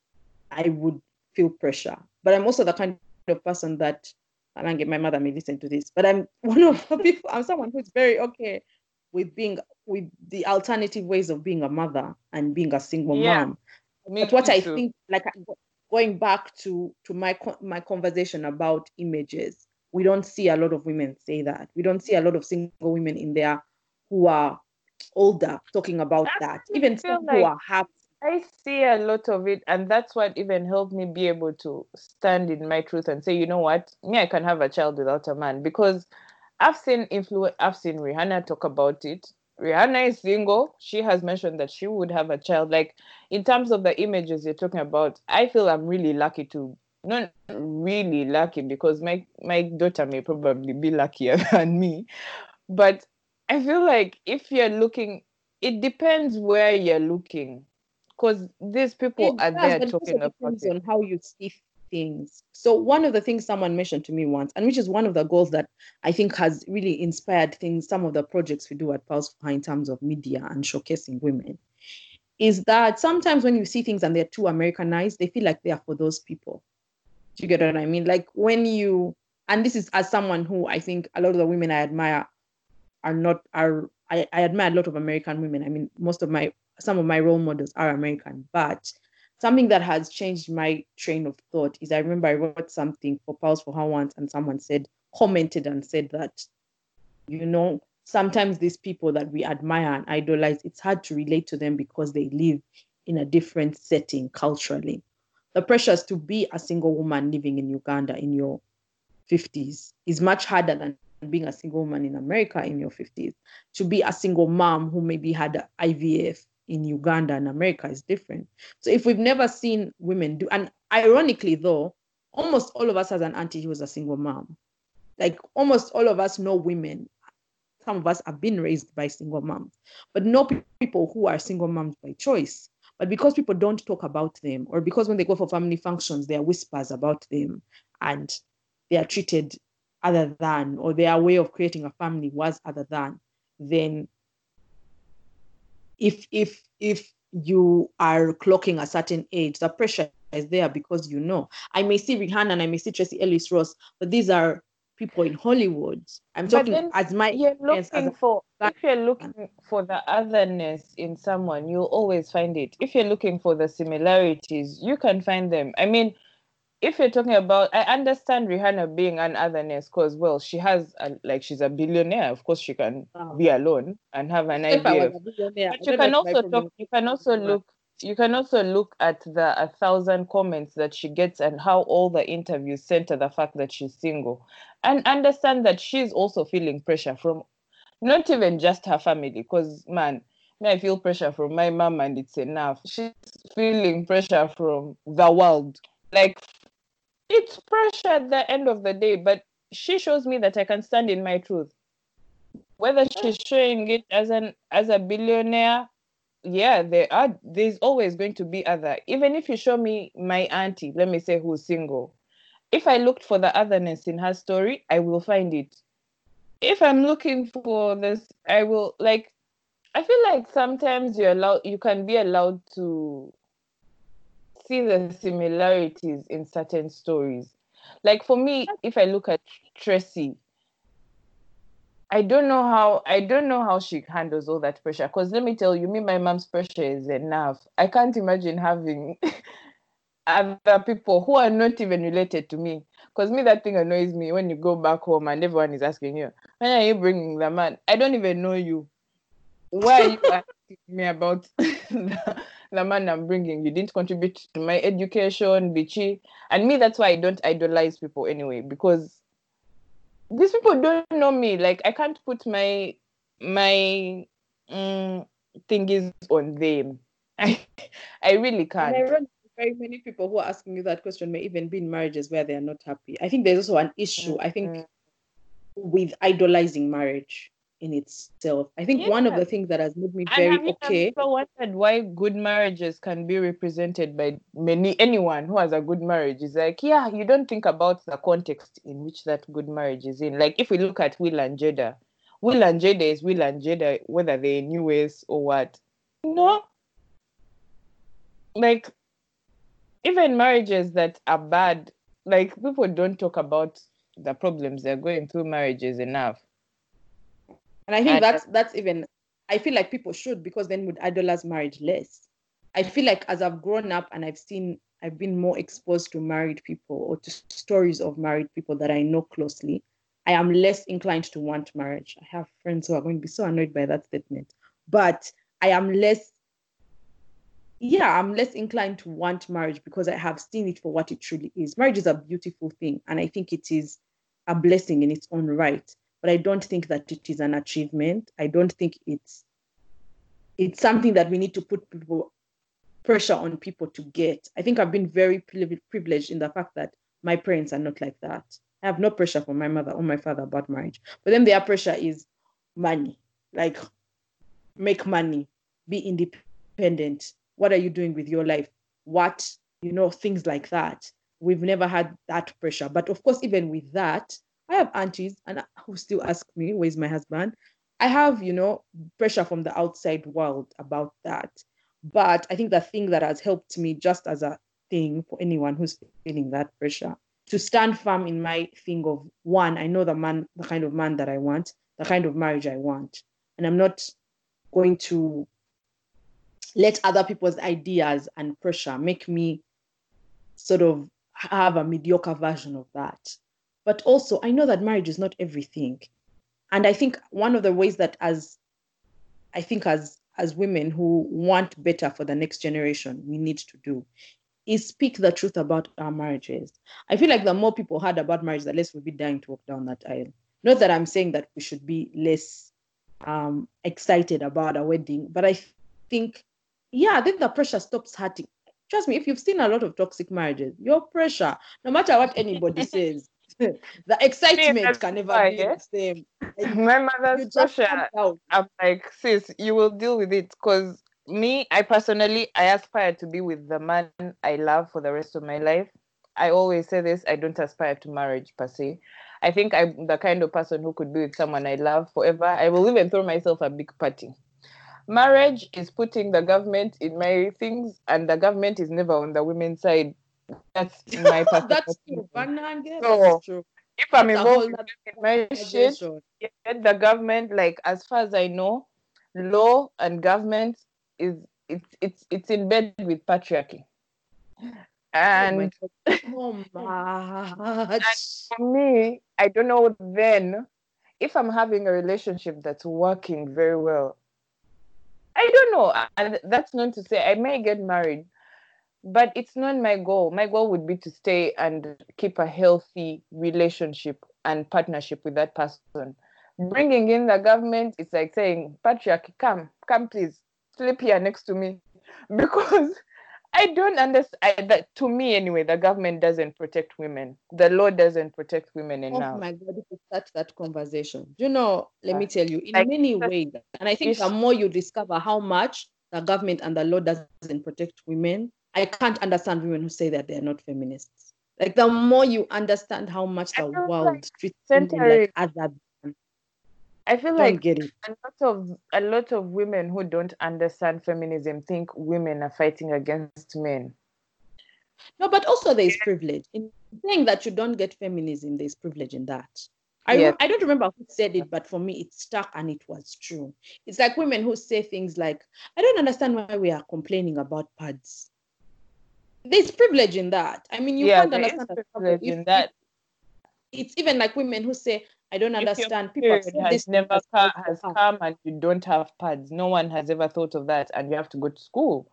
I would feel pressure. But I'm also the kind of person that, and I get my mother may listen to this, but I'm one of the people, I'm someone who's very okay with being with the alternative ways of being a mother and being a single yeah, mom. But me what I too. think, like going back to to my my conversation about images, we don't see a lot of women say that. We don't see a lot of single women in there who are older talking about that. Actually, Even feel some who like are half. I see a lot of it, and that's what even helped me be able to stand in my truth and say, you know what, me, I can have a child without a man, because I've seen influ I've seen Rihanna talk about it. Rihanna is single. She has mentioned that she would have a child. Like, in terms of the images you're talking about, I feel I'm really lucky to, not really lucky, because my my daughter may probably be luckier than me, but I feel like if you're looking, it depends where you're looking, because these people It are does, there but it also talking about depends it. on how you see things. So one of the things someone mentioned to me once, and which is one of the goals that I think has really inspired things, some of the projects we do at Pulse for Her in terms of media and showcasing women, is that sometimes when you see things and they're too Americanized, they feel like they are for those people. Do you get what I mean? Like when you, and this is as someone who I think a lot of the women I admire are not are I, I admire a lot of American women. I mean, most of my some of my role models are American, but something that has changed my train of thought is I remember I wrote something for Pulse for Her once, and someone said, commented and said that, you know, sometimes these people that we admire and idolize, it's hard to relate to them because they live in a different setting culturally. The pressures to be a single woman living in Uganda in your fifties is much harder than being a single woman in America in your fifties. To be a single mom who maybe had I V F in Uganda and America is different. So if we've never seen women do, and ironically though, almost all of us as an auntie who was a single mom, like almost all of us know women. Some of us have been raised by single moms, but know people who are single moms by choice. But because people don't talk about them, or because when they go for family functions, there are whispers about them and they are treated other than, or their way of creating a family was other than, then if if if you are clocking a certain age, the pressure is there because you know. I may see Rihanna and I may see Tracy Ellis Ross, but these are people in Hollywood. I'm But talking then as my you're experience as looking a for, if you're looking for the otherness in someone, you'll always find it. If you're looking for the similarities, you can find them. I mean, if you're talking about, I understand Rihanna being an otherness because, well, she has, a, like, she's a billionaire. Of course, she can wow. be alone and have an If I was I V F. a billionaire, I But you don't know can if my also talk, problem you can also is look, you can also look at the a thousand comments that she gets and how all the interviews center the fact that she's single, and understand that she's also feeling pressure from not even just her family, because man, me, I feel pressure from my mom and it's enough. She's feeling pressure from the world. Like, it's pressure at the end of the day, but she shows me that I can stand in my truth. Whether she's showing it as an as a billionaire, yeah, there are there's always going to be other. Even if you show me my auntie, let me say, who's single, if I looked for the otherness in her story, I will find it. If I'm looking for this, I will, like, I feel like sometimes you're allowed, you can be allowed to see the similarities in certain stories. Like for me, if I look at Tracy, I don't know how I don't know how she handles all that pressure. Because let me tell you, me, my mom's pressure is enough. I can't imagine having other people who are not even related to me. Because me, that thing annoys me when you go back home and everyone is asking you, when are you bringing the man? I don't even know you. Why are you asking me about the, the man I'm bringing? You didn't contribute to my education, bitchy. And me, that's why I don't idolize people anyway, because these people don't know me. Like, I can't put my my um, thingies on them. I I really can't. And I run very many people who are asking you that question may even be in marriages where they are not happy. I think there's also an issue. I think Mm. with idolizing marriage in itself. I think Yeah. one of the things that has made me And very have you okay. ever wondered why good marriages can be represented by many anyone who has a good marriage? Is like, yeah, you don't think about the context in which that good marriage is in. Like if we look at Will and Jada, Will and Jada is Will and Jada, whether they're in U S or what. No. Like even marriages that are bad, like people don't talk about the problems they're going through marriages enough. And I think And that's that's even I feel like people should, because then would idolize marriage less. I feel like as I've grown up and I've seen I've been more exposed to married people or to stories of married people that I know closely, I am less inclined to want marriage. I have friends who are going to be so annoyed by that statement. But I am less yeah, I'm less inclined to want marriage because I have seen it for what it truly is. Marriage is a beautiful thing, and I think it is a blessing in its own right. But I don't think that it is an achievement. I don't think it's it's something that we need to put people pressure on people to get. I think I've been very privileged in the fact that my parents are not like that. I have no pressure from my mother or my father about marriage. But then their pressure is money, like make money, be independent. What are you doing with your life? What, you know, things like that. We've never had that pressure. But of course, even with that, I have aunties and who still ask me, where's my husband? I have, you know, pressure from the outside world about that. But I think the thing that has helped me, just as a thing for anyone who's feeling that pressure, to stand firm in my thing of one, I know the man, the kind of man that I want, the kind of marriage I want. And I'm not going to let other people's ideas and pressure make me sort of have a mediocre version of that. But also, I know that marriage is not everything. And I think one of the ways that as I think as as women who want better for the next generation, we need to do is speak the truth about our marriages. I feel like the more people heard about marriage, the less we'll be dying to walk down that aisle. Not that I'm saying that we should be less um, excited about a wedding, but I think, yeah, then the pressure stops hurting. Trust me, if you've seen a lot of toxic marriages, your pressure, no matter what anybody says, the excitement can never why, be yeah? the same. Like, My you mother's just pressure. come down. I'm like, sis, you will deal with it. Because me, I personally, I aspire to be with the man I love for the rest of my life. I always say this, I don't aspire to marriage per se. I think I'm the kind of person who could be with someone I love forever. I will even throw myself a big party. Marriage is putting the government in my things, and the government is never on the women's side. That's my personal That's true. opinion. Banana, So that's true. if I'm That's a whole involved with other them in my shit, conversation. yet the government, like as far as I know, law and government is it's it's it's in bed with patriarchy. Oh my And God, so much. for me, I don't know then if I'm having a relationship that's working very well. I don't know. And that's not to say I may get married, but it's not my goal. My goal would be to stay and keep a healthy relationship and partnership with that person. Bringing in the government, it's like saying, patriarchy, come, come, please, sleep here next to me. Because I don't understand that. To me, anyway, the government doesn't protect women. The law doesn't protect women Oh enough. my God, if we start that conversation, you know, let me tell you, in Like, many ways, and I think the it's, more you discover how much the government and the law doesn't protect women, I can't understand women who say that they're not feminists. Like the more you understand how much I the feel world like treats women centering like other, I feel don't like get it. a lot of a lot of women who don't understand feminism think women are fighting against men. No, but also there is privilege in saying that you don't get feminism. There's privilege in that. I Yes. re- I don't remember who said it, but for me it stuck and it was true. It's like women who say things like, "I don't understand why we are complaining about pads." There's privilege in that. I mean, you Yeah, can't there is understand that privilege if, in that. if it's even like women who say, "I don't If your understand." People have period said has this never as ca- well has for us. come and you don't have pads, no one has ever thought of that, and you have to go to school,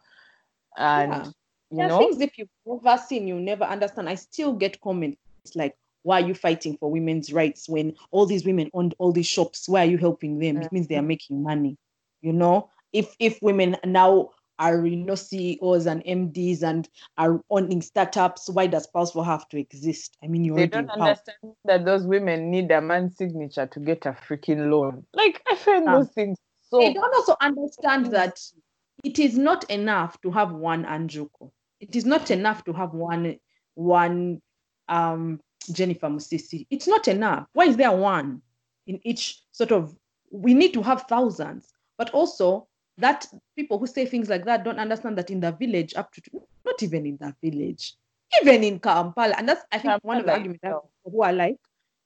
and Yeah. you There are know, things if you've never seen, you never understand. I still get comments like, "Why are you fighting for women's rights when all these women own all these shops? Why are you helping them? It means they are Mhm. making money." You know, if if women now are, you know, C E Os and M Ds and are owning startups, why does Pulse for have to exist? I mean, you're they already don't in power. understand that those women need a man's signature to get a freaking loan. Like, I find Yeah. those things They so don't also understand that it is not enough to have one Anjuko. It is not enough to have one one um, Jennifer Musisi. It's not enough. Why is there one in each sort of? We need to have thousands, but also that people who say things like that don't understand that in the village, up to not even in the village, even in Kampala, and that's I think one of the Kampala arguments I have itself. for who I like.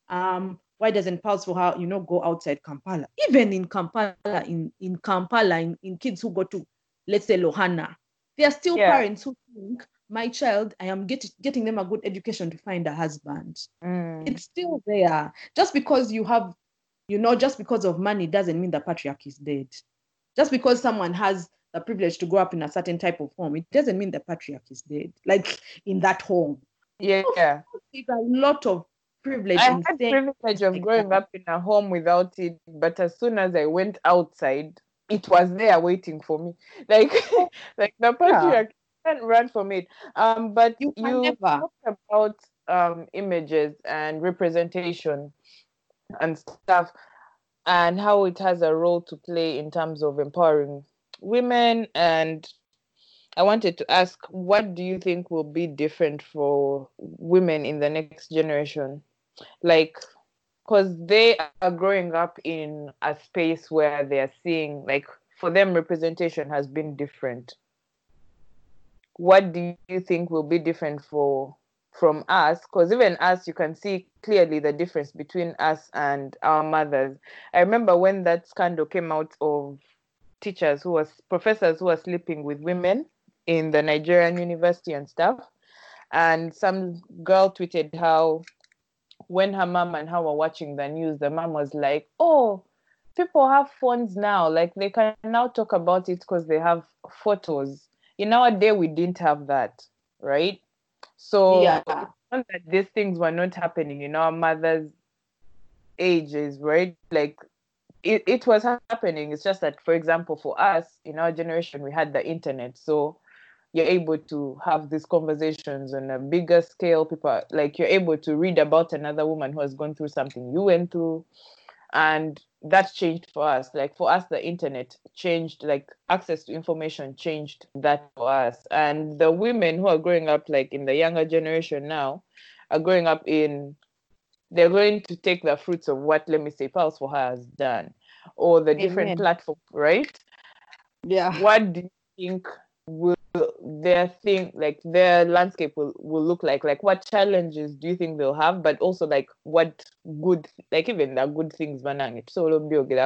Um, why doesn't Pulse for her, you know, go outside Kampala? Even in Kampala, in, in Kampala, in, in kids who go to, let's say, Lohana, there are still Yeah. parents who think, my child, I am get, getting them a good education to find a husband. Mm. It's still there. Just because you have, you know, just because of money doesn't mean the patriarchy is dead. Just because someone has the privilege to grow up in a certain type of home, it doesn't mean the patriarchy is dead. Like in that home. Yeah. There's a lot of privilege I in had saying privilege of like growing that. up in a home without it, but as soon as I went outside, it was there waiting for me. Like, like the Yeah, patriarchy can't run from it. Um, but you can you never. talked about um images and representation and stuff, and how it has a role to play in terms of empowering women. And I wanted to ask, what do you think will be different for women in the next generation? Like, because they are growing up in a space where they're seeing, like, for them, representation has been different. What do you think will be different for from us? Because even us, you can see clearly the difference between us and our mothers. I remember when that scandal came out of teachers who was professors who were sleeping with women in the Nigerian university and stuff. And some girl tweeted how when her mom and her were watching the news, the mom was like, "Oh, people have phones now. Like they can now talk about it because they have photos. In our day, we didn't have that, right? So Yeah. it's not that these things were not happening in our mother's ages, right? Like it, it was happening. It's just that, for example, for us in our generation, we had the internet. So you're able to have these conversations on a bigger scale. People are, like you're able to read about another woman who has gone through something you went through, and that's changed for us. Like for us, the internet changed, like access to information changed that for us. And the women who are growing up, like in the younger generation now, are growing up in, they're going to take the fruits of what, let me say, Pulse for Her has done, or the different Amen. platforms, right? Yeah. What do you think will their thing, like their landscape will, will look like? Like what challenges do you think they'll have, but also like what good, like even the good things manang it so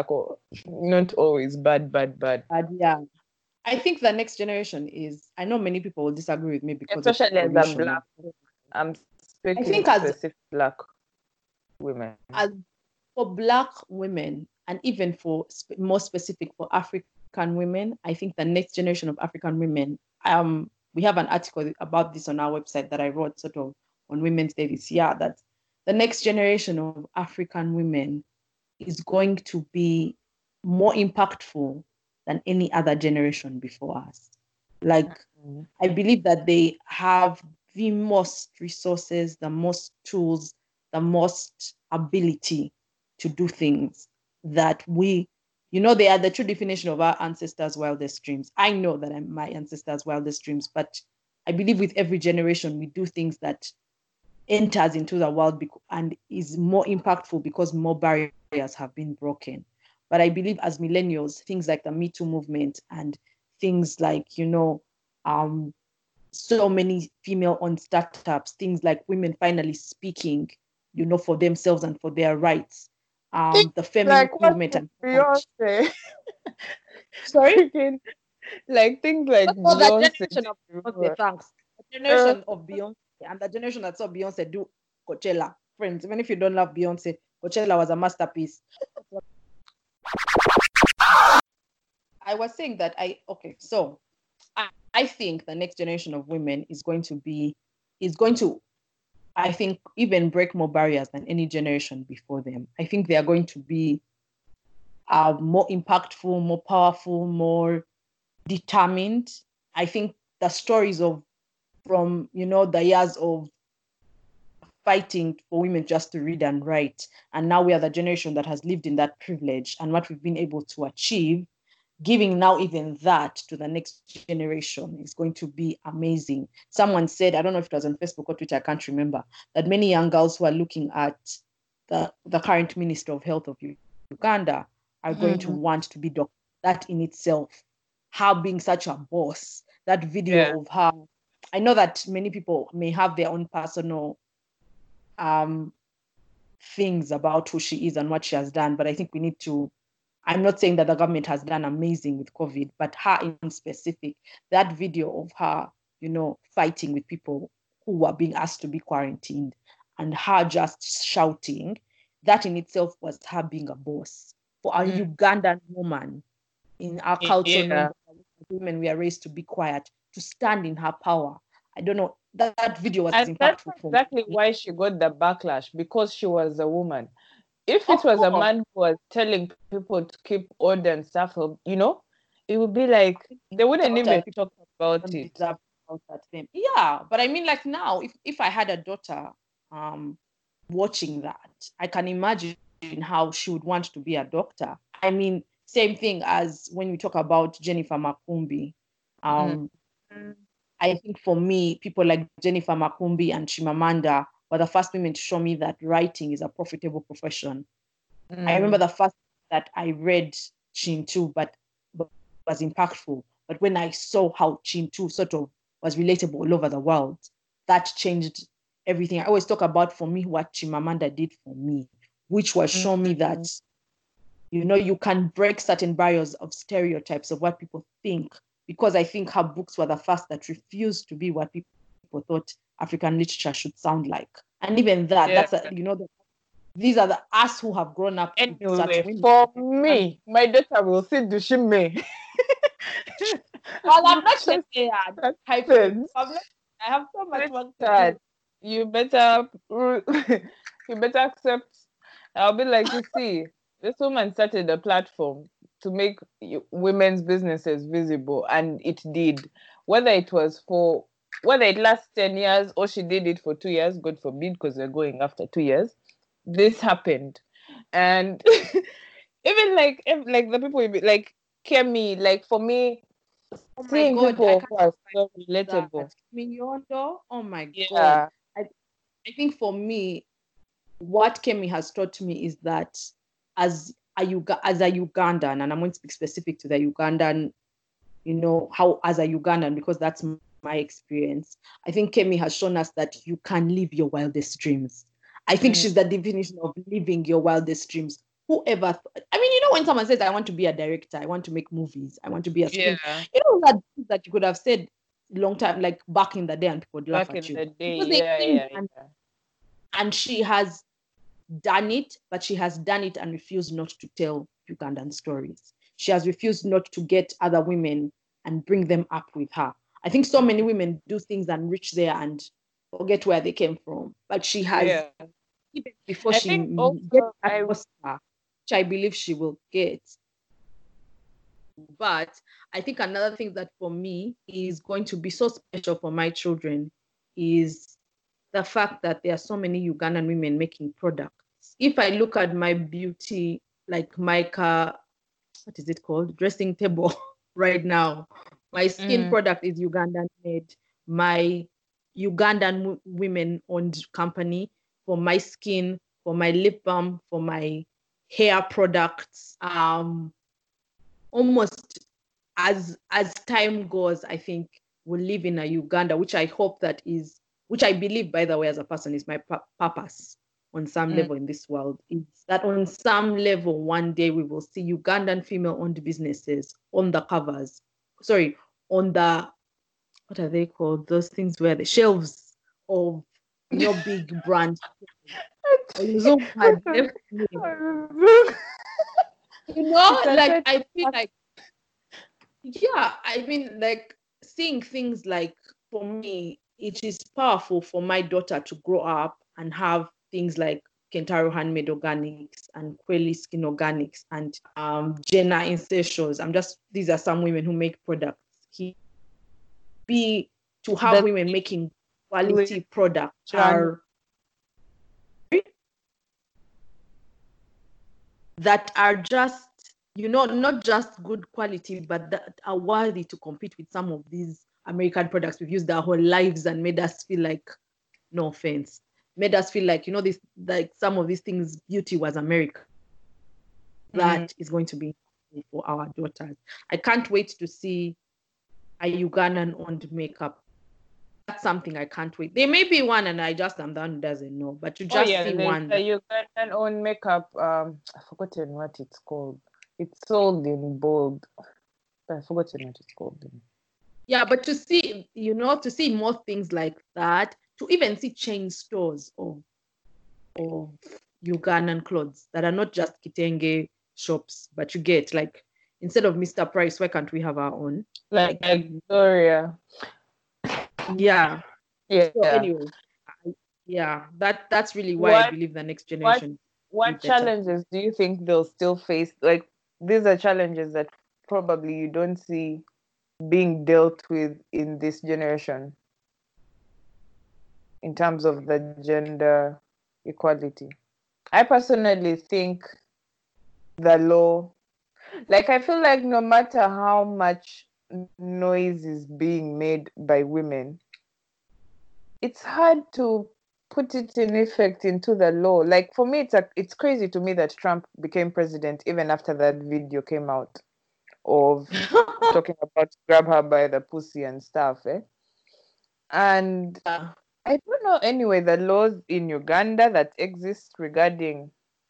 not always bad bad bad But yeah. I think the next generation is, I know many people will disagree with me because of especially as a evolution. black woman. I'm I speaking think as specific black women. as for Black women, and even for sp- more specific for African women, I think the next generation of African women, um, we have an article about this on our website that I wrote sort of on Women's Day this year, that the next generation of African women is going to be more impactful than any other generation before us. Like, Mm-hmm. I believe that they have the most resources, the most tools, the most ability to do things that we, you know, they are the true definition of our ancestors' wildest dreams. I know that I'm my ancestors' wildest dreams, but I believe with every generation we do things that enters into the world and is more impactful because more barriers have been broken. But I believe as millennials, things like the Me Too movement and things like, you know, um, so many female-owned startups, things like women finally speaking, you know, for themselves and for their rights. Um, the feminist Like what movement and Beyonce. sorry, Freaking, like things like for the Beyonce. generation of Beyonce, thanks. The Uh, generation of Beyonce and the generation that saw Beyonce do Coachella. Friends, even if you don't love Beyonce, Coachella was a masterpiece. I was saying that I okay, so I, I think the next generation of women is going to be is going to I think even break more barriers than any generation before them. I think they are going to be uh, more impactful, more powerful, more determined. I think the stories of from you know the years of fighting for women just to read and write, and now we are the generation that has lived in that privilege and what we've been able to achieve. Giving now even that to the next generation is going to be amazing. Someone said, I don't know if it was on Facebook or Twitter, I can't remember, that many young girls who are looking at the, the current Minister of Health of Uganda are going mm-hmm. to want to be doctors. That in itself, her being such a boss, that video Yeah. of her, I know that many people may have their own personal um, things about who she is and what she has done, but I think we need to I'm not saying that the government has done amazing with COVID, but her in specific, that video of her, you know, fighting with people who were being asked to be quarantined and her just shouting, that in itself was her being a boss. For a mm. Ugandan woman in our culture, yeah. women we are raised to be quiet, to stand in her power. I don't know, that, that video was and impactful. That's exactly for why she got the backlash, because she was a woman. If it was a man who was telling people to keep order and stuff, you know, it would be like they wouldn't even talk about it. Yeah, but I mean, like now, if, if I had a daughter um, watching that, I can imagine how she would want to be a doctor. I mean, same thing as when we talk about Jennifer Makumbi. Um, mm. I think for me, people like Jennifer Makumbi and Chimamanda were the first women to show me that writing is a profitable profession. Mm. I remember the first that I read Chintu, but, but was impactful. But when I saw how Chintu sort of was relatable all over the world, that changed everything. I always talk about, for me, what Chimamanda did for me, which was show mm-hmm. me that, you know, you can break certain barriers of stereotypes of what people think, because I think her books were the first that refused to be what people thought African literature should sound like. And even that, yeah. that's, a, you know, the, these are the us who have grown up anyway, with such women. For me, my daughter will see Dushime. Well, I'm not sure. I, I have so much work to do. You better, you better accept. I'll be like, you see, this woman started a platform to make women's businesses visible, and it did. Whether it was for, whether it lasts ten years or she did it for two years, God forbid, because we're going after two years, this happened. And even like, if, like the people, like Kemi, like for me, oh seeing my God, people who are so relatable. Minyondo, oh my yeah. God. I, I think for me, what Kemi has taught me is that as a as a Ugandan, and I'm going to speak specific to the Ugandan, you know, how as a Ugandan, because that's my experience. I think Kemi has shown us that you can live your wildest dreams. I think mm. she's the definition of living your wildest dreams. Whoever, th- I mean, you know, when someone says, I want to be a director, I want to make movies, I want to be a screen, yeah. you know, that, that you could have said long time, like back in the day, and people would laugh back at you. Back in the day, yeah, yeah, and, yeah. And she has done it, but she has done it and refused not to tell Ugandan stories. She has refused not to get other women and bring them up with her. I think so many women do things and reach there and forget where they came from. But she has, yeah. even before I she gets that I... Oscar, which I believe she will get. But I think another thing that for me is going to be so special for my children is the fact that there are so many Ugandan women making products. If I look at my beauty, like Micah, what is it called? Dressing table right now. My skin mm. product is Ugandan made. My Ugandan w- women owned company for my skin, for my lip balm, for my hair products. Um, almost as as time goes, I think will live in a Uganda, which I hope that is, which I believe, by the way, as a person, is my pu- purpose on some Mm. level in this world, is that on some level, one day we will see Ugandan female-owned businesses on the covers, sorry, on the, what are they called? Those things where the shelves of, you know, big brand. Zoom had left me. You know, It's a like threat. I feel like, yeah, I mean, like seeing things like, for me, it is powerful for my daughter to grow up and have things like Kentaro Handmade Organics and Kweli Skin Organics and um, Jenna Essentials. I'm just, these are some women who make products. He be to have That- women making quality products Jan- are that are just, you know, not just good quality, but that are worthy to compete with some of these American products we've used our whole lives and made us feel like, no offense, made us feel like, you know, this, like some of these things, beauty was America. That Mhm. is going to be for our daughters. I can't wait to see a Ugandan-owned makeup. That's something I can't wait. There may be one, and I just am the one who doesn't know. But to Oh just yeah, see there's one, a Ugandan own makeup. Um, I've forgotten what it's called. It's sold in bold. But I've forgotten what it's called. yeah. But to see, you know, to see more things like that, to even see chain stores of of Ugandan clothes that are not just kitenge shops, but you get like, instead of Mister Price, why can't we have our own? Like, like Victoria. Yeah. Yeah. So anyway, I- yeah, that that's really why I What- believe the next What generation. what be better. challenges do you think they'll still face? Like, these are challenges that probably you don't see being dealt with in this generation in terms of the gender equality. I personally think the law, like, I feel like no matter how much noise is being made by women, it's hard to put it in effect into the law. Like, for me, it's a, it's crazy to me that Trump became president even after that video came out of talking about grab her by the pussy and stuff, eh? And Yeah. I don't know anyway the laws in Uganda that exist regarding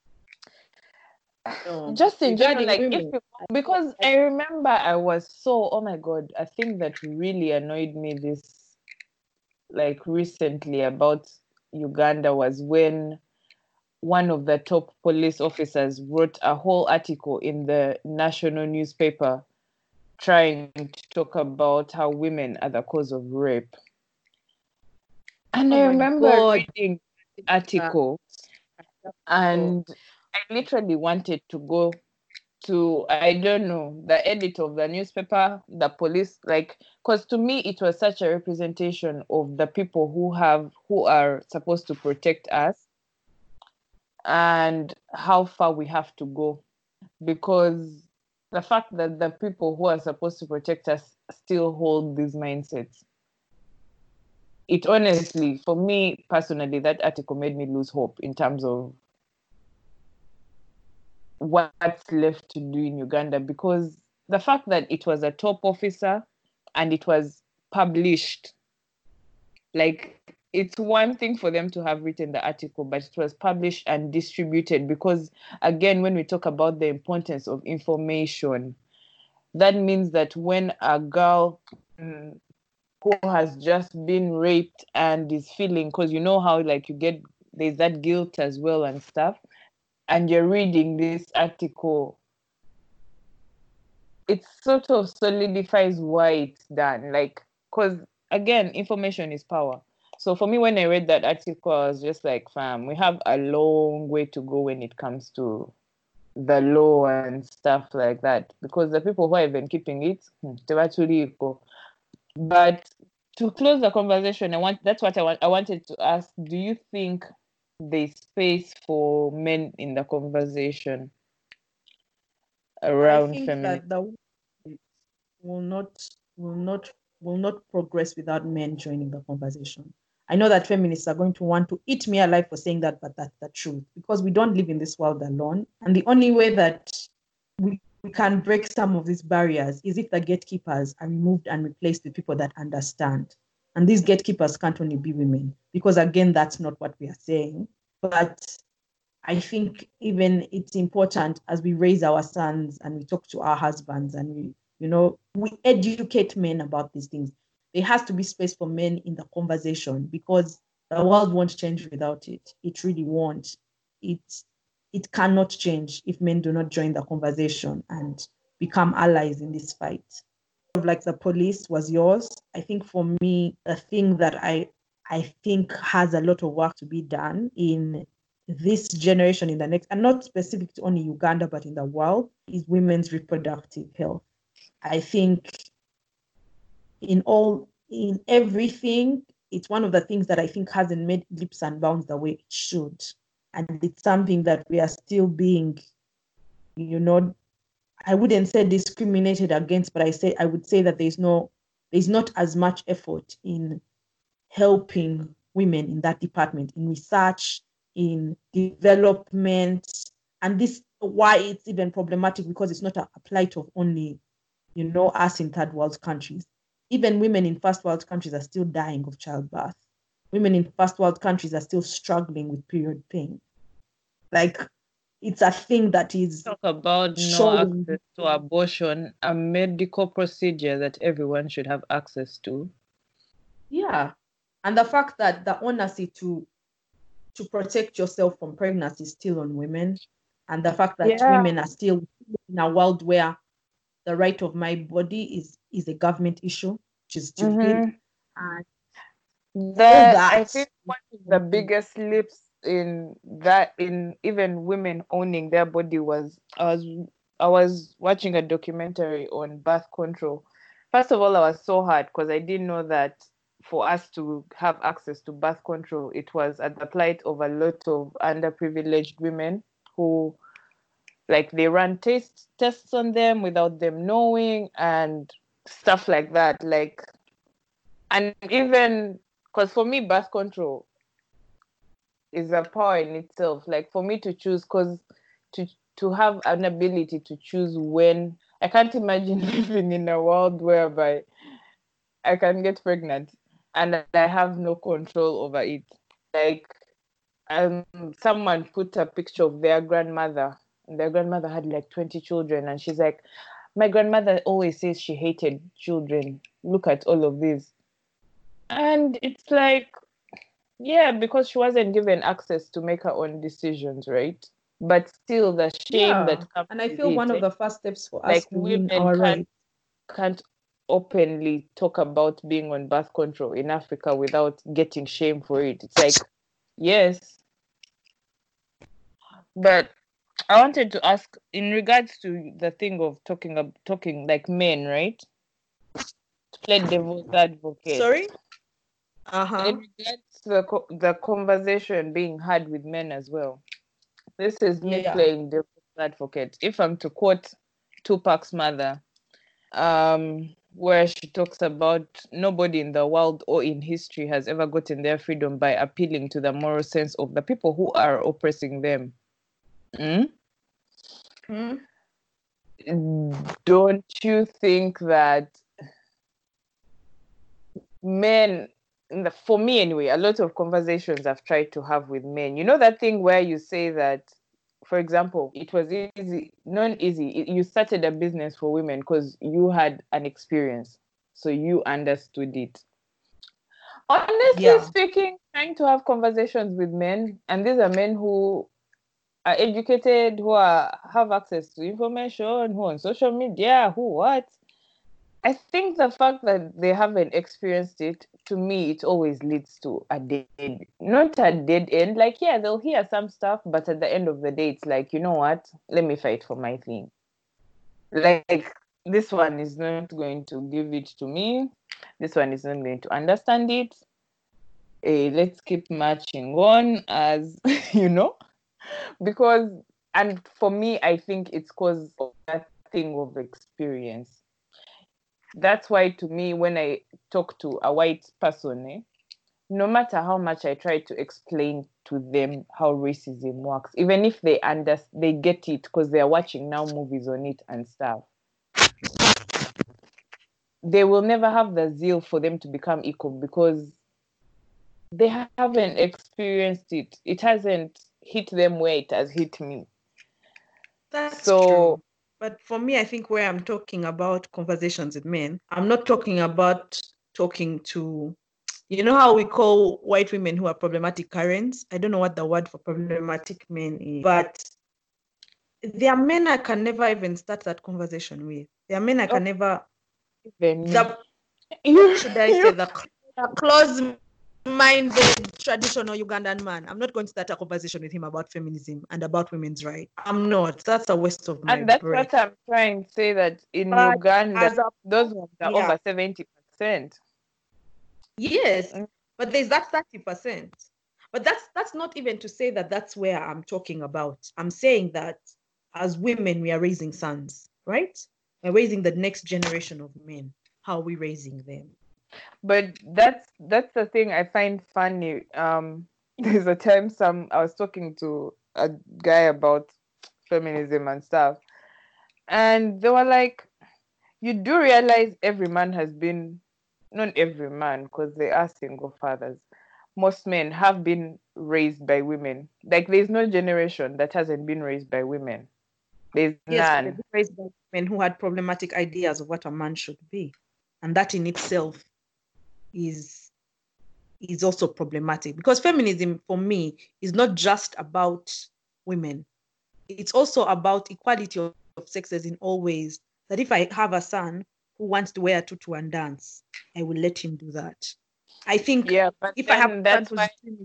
No, just in general, regarding like if women, you, because I remember I was so, oh my god, a thing that really annoyed me this like recently about Uganda was when one of the top police officers wrote a whole article in the national newspaper trying to talk about how women are the cause of rape. And Oh I my remember God. reading the article and I literally wanted to go to, I don't know, the editor of the newspaper, the police, like, because to me it was such a representation of the people who have, who are supposed to protect us and how far we have to go. Because the fact that the people who are supposed to protect us still hold these mindsets, it honestly, for me personally, that article made me lose hope in terms of what's left to do in Uganda, because the fact that it was a top officer and it was published, like, it's one thing for them to have written the article, but it was published and distributed. Because again, when we talk about the importance of information, that means that when a girl mm, who has just been raped and is feeling, because you know how like you get, there's that guilt as well and stuff, and you're reading this article, it sort of solidifies why it's done. Like, because again, information is power. So for me, when I read that article, I was just like, fam, we have a long way to go when it comes to the law and stuff like that. Because the people who are even keeping it, hmm, they were too equal. But to close the conversation, I want that's what I want. I wanted to ask: do you think there's space for men in the conversation I around think feminism? that the women will not will not will not progress without men joining the conversation. I know that feminists are going to want to eat me alive for saying that, but that's the truth, because we don't live in this world alone. And the only way that we we can break some of these barriers is if the gatekeepers are removed and replaced with people that understand. And these gatekeepers can't only be women, because again, that's not what we are saying. But I think even it's important as we raise our sons and we talk to our husbands and we, you know, we educate men about these things. There has to be space for men in the conversation, because the world won't change without it. It really won't. It, it cannot change if men do not join the conversation and become allies in this fight. Like the police was yours. I think for me, the thing that I I think has a lot of work to be done in this generation, in the next, and not specific to only Uganda, but in the world, is women's reproductive health. I think in all, in everything, it's one of the things that I think hasn't made leaps and bounds the way it should. And it's something that we are still being, you know, I wouldn't say discriminated against, but I say I would say that there's no, there's not as much effort in helping women in that department, in research, in development. And this why it's even problematic, because it's not a, a plight of only, you know, us in third world countries. Even women in first world countries are still dying of childbirth. Women in first world countries are still struggling with period pain. Like, it's a thing that is talk about showing. no access to abortion, a medical procedure that everyone should have access to. Yeah. And the fact that the onus to to protect yourself from pregnancy is still on women. And the fact that Yeah. women are still in a world where the right of my body is is a government issue, which is stupid. Mm-hmm. And that, that I think one of the biggest leaps in that, in even women owning their body, was I was I was watching a documentary on birth control. First of all, I was so hard because I didn't know that for us to have access to birth control, it was at the plight of a lot of underprivileged women who, like, they ran test tests on them without them knowing and stuff like that. Like, and even because for me, birth control is a power in itself. Like, for me to choose, because to to have an ability to choose when, I can't imagine living in a world whereby I can get pregnant and I have no control over it. Like, um, someone put a picture of their grandmother, and their grandmother had like twenty children, and she's like, my grandmother always says she hated children. Look at all of these. And it's like, yeah, because she wasn't given access to make her own decisions, right? But still, the shame yeah. that comes And I with feel it, one eh? of the first steps for us Like, to win women our can't, rights. can't openly talk about being on birth control in Africa without getting shame for it. It's like, yes. But I wanted to ask, in regards to the thing of talking of talking like men, right? To play devil's advocate. Sorry? Uh-huh. In regards to the, co- the conversation being had with men as well. This is me Yeah. playing devil's advocate. If I'm to quote Tupac's mother, um, where she talks about nobody in the world or in history has ever gotten their freedom by appealing to the moral sense of the people who are oppressing them. Mm? Mm. Don't you think that men, in the, for me anyway, a lot of conversations I've tried to have with men, you know, that thing where you say that, for example, it was easy, not easy, you started a business for women because you had an experience, so you understood it. Honestly Yeah. speaking, trying to have conversations with men, and these are men who are educated, who are have access to information, who on social media, who what. I think the fact that they haven't experienced it, to me, it always leads to a dead, not a dead end. Like, yeah, they'll hear some stuff, but at the end of the day, it's like, you know what? Let me fight for my thing. Like, this one is not going to give it to me. This one is not going to understand it. Hey, let's keep marching on, as you know, because, and for me, I think it's because of that thing of experience. That's why, to me, when I talk to a white person, eh, no matter how much I try to explain to them how racism works, even if they under they get it because they are watching now movies on it and stuff. They will never have the zeal for them to become equal because they haven't experienced it. It hasn't hit them where it has hit me. That's so, true. But for me, I think where I'm talking about conversations with men, I'm not talking about talking to, you know how we call white women who are problematic Karens? I don't know what the word for problematic men is, but there are men I can never even start that conversation with. There are men I can oh, never, even the, what should I say, the, the close-minded traditional Ugandan man. I'm not going to start a conversation with him about feminism and about women's rights. I'm not. That's a waste of my And that's breath. what I'm trying to say, that in but Uganda, a, those ones are yeah. over seventy percent. Yes, mm. but there's that thirty percent. But that's that's not even to say that that's where I'm talking about. I'm saying that as women, we are raising sons, right? We're raising the next generation of men. How are we raising them? But that's that's the thing I find funny. Um, there's a time some I was talking to a guy about feminism and stuff, and they were like, "You do realize every man has been, not every man, because they are single fathers. Most men have been raised by women. Like there's no generation that hasn't been raised by women. There's yes, none. But raised by women who had problematic ideas of what a man should be, and that in itself is is also problematic, because feminism for me is not just about women. It's also about equality of, of sexes in all ways. That if I have a son who wants to wear a tutu and dance, I will let him do that. I think yeah, but if I have that's why,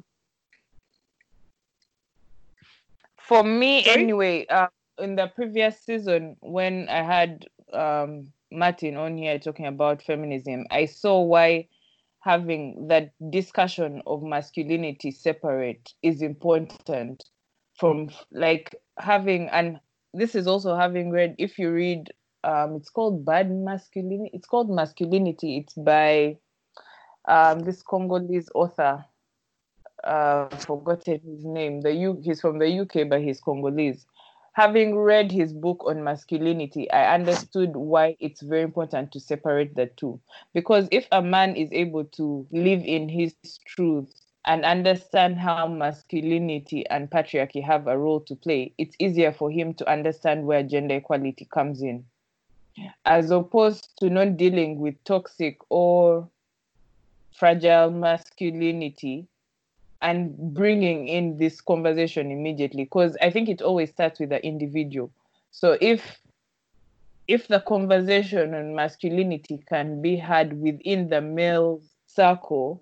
for me Sorry? anyway, uh, in the previous season when I had um, Martin on here talking about feminism, I saw why having that discussion of masculinity separate is important from like having, and this is also having read, if you read, um, it's called Bad Masculinity, it's called Masculinity, it's by um, this Congolese author, uh, forgotten his name, the U, he's from the U K, but he's Congolese. Having read his book on masculinity, I understood why it's very important to separate the two. Because if a man is able to live in his truth and understand how masculinity and patriarchy have a role to play, it's easier for him to understand where gender equality comes in, as opposed to not dealing with toxic or fragile masculinity and bringing in this conversation immediately, because I think it always starts with the individual. So if if the conversation on masculinity can be had within the male circle,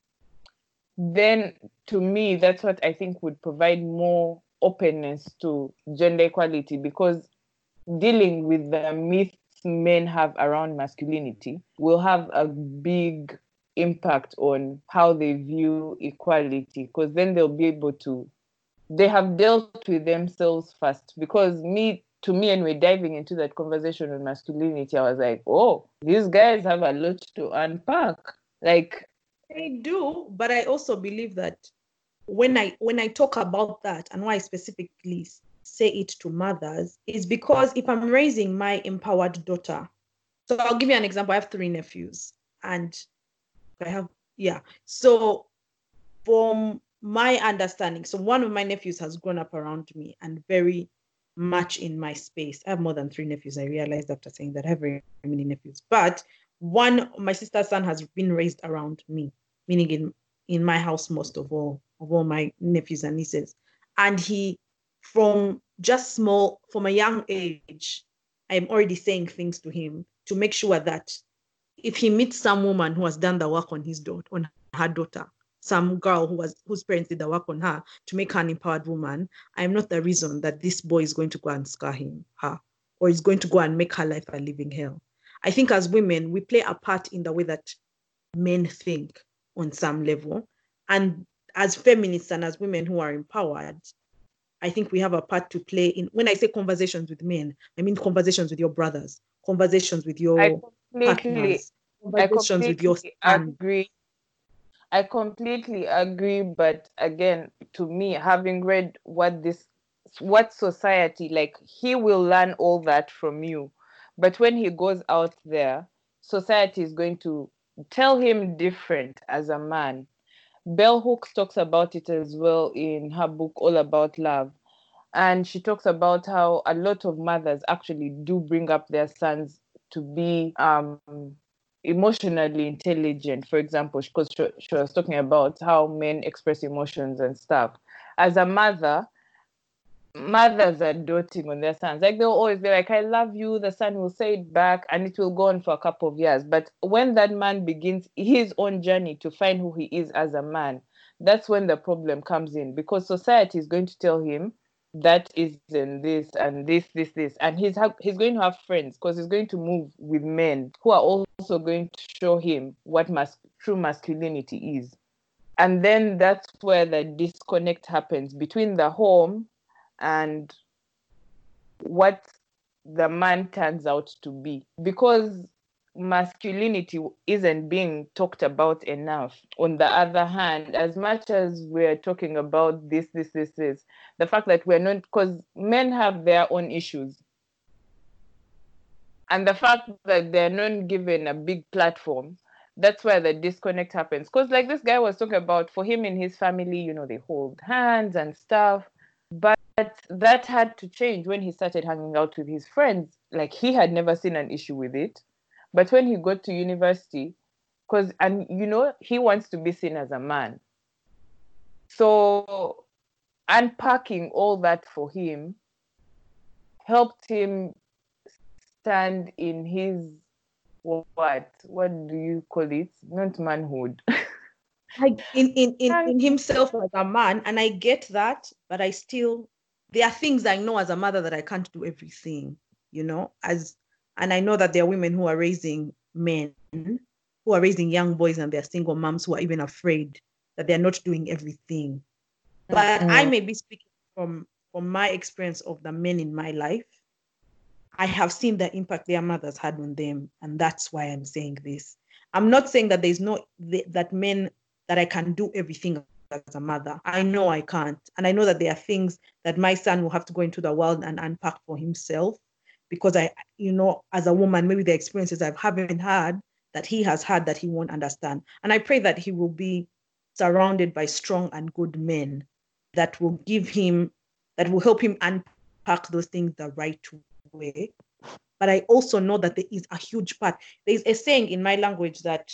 then to me, that's what I think would provide more openness to gender equality, because dealing with the myths men have around masculinity will have a big impact on how they view equality, because then they'll be able to, they have dealt with themselves first. Because me, to me anyway, diving into that conversation on masculinity, I was like, oh, these guys have a lot to unpack. Like they do, but I also believe that when I when I talk about that, and why I specifically say it to mothers, is because if I'm raising my empowered daughter, so I'll give you an example. I have three nephews, and I have, yeah. So from my understanding, so one of my nephews has grown up around me and very much in my space. I have more than three nephews. I realized after saying that I have very many nephews. But one, my sister's son has been raised around me, meaning in, in my house most of all, of all my nephews and nieces. And he, from just small, from a young age, I'm already saying things to him to make sure that if he meets some woman who has done the work on his daughter, on her daughter, some girl who was whose parents did the work on her to make her an empowered woman, I'm not the reason that this boy is going to go and scar him, her, or is going to go and make her life a living hell. I think as women, we play a part in the way that men think on some level. And as feminists and as women who are empowered, I think we have a part to play in, when I say conversations with men, I mean conversations with your brothers, conversations with your I completely, partners, conversations I with your completely son. agree. I completely agree, but again, to me, having read what this, what society, like, he will learn all that from you, but when he goes out there, society is going to tell him different as a man. Bell Hooks talks about it as well in her book All About Love. And she talks about how a lot of mothers actually do bring up their sons to be um, emotionally intelligent, for example, because she, she was talking about how men express emotions and stuff. As a mother, mothers are doting on their sons. Like, they'll always be like, I love you. The son will say it back, and it will go on for a couple of years. But when that man begins his own journey to find who he is as a man, that's when the problem comes in, because society is going to tell him that isn't this and this, this, this. And he's, ha- he's going to have friends, because he's going to move with men who are also going to show him what mas- true masculinity is. And then that's where the disconnect happens between the home and what the man turns out to be, because masculinity isn't being talked about enough. On the other hand, as much as we're talking about this, this, this, this, the fact that we're not, because men have their own issues, and the fact that they're not given a big platform, that's where the disconnect happens. Because, like this guy was talking about, for him and his family, you know, they hold hands and stuff. But that had to change when he started hanging out with his friends. Like, he had never seen an issue with it. But when he got to university, because, and you know, he wants to be seen as a man. So unpacking all that for him helped him stand in his, what? What do you call it? Not manhood. Like in, in, in, in himself as a man, and I get that, but I still, there are things I know as a mother that I can't do everything, you know, as, and I know that there are women who are raising men, who are raising young boys, and they're single moms who are even afraid that they're not doing everything. But mm-hmm. I may be speaking from, from my experience of the men in my life. I have seen the impact their mothers had on them, and that's why I'm saying this. I'm not saying that there's no, that men, that I can do everything as a mother. I know I can't. And I know that there are things that my son will have to go into the world and unpack for himself, because I, you know, as a woman, maybe the experiences I haven't had that he has had that he won't understand. And I pray that he will be surrounded by strong and good men that will give him, that will help him unpack those things the right way. But I also know that there is a huge part. There's a saying in my language that,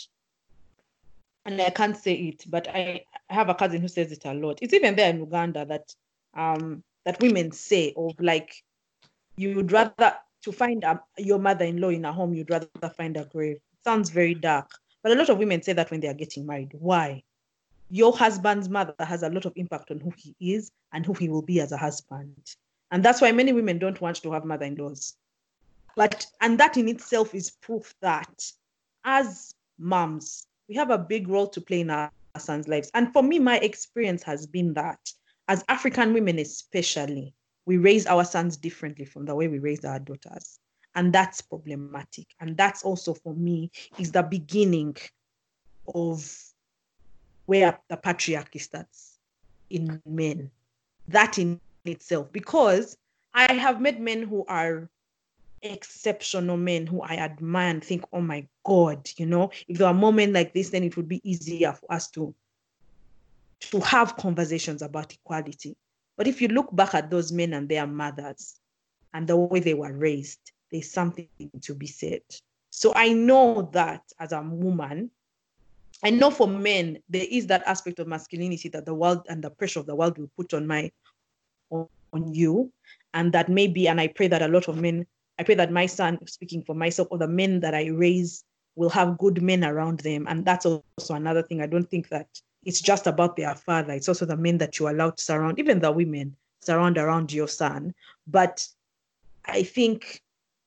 and I can't say it, but I have a cousin who says it a lot. It's even there in Uganda that um, that women say, of like, you would rather, to find a, your mother-in-law in a home, you'd rather find a grave. It sounds very dark, but a lot of women say that when they are getting married. Why? Your husband's mother has a lot of impact on who he is and who he will be as a husband. And that's why many women don't want to have mother-in-laws. But, and that in itself is proof that as moms, we have a big role to play in our, our sons' lives. And for me, my experience has been that as African women especially, we raise our sons differently from the way we raise our daughters. And that's problematic. And that's also, for me, is the beginning of where the patriarchy starts in men. That in itself. Because I have met men who are exceptional men who I admire and think, oh my God, you know, if there were a moment like this, then it would be easier for us to, to have conversations about equality. But if you look back at those men and their mothers and the way they were raised, there's something to be said. So I know that as a woman, I know for men, there is that aspect of masculinity that the world and the pressure of the world will put on my, on, on you. And that maybe, and I pray that a lot of men, I pray that my son, speaking for myself, or the men that I raise will have good men around them. And that's also another thing. I don't think that it's just about their father. It's also the men that you allow to surround, even the women surround around your son. But I think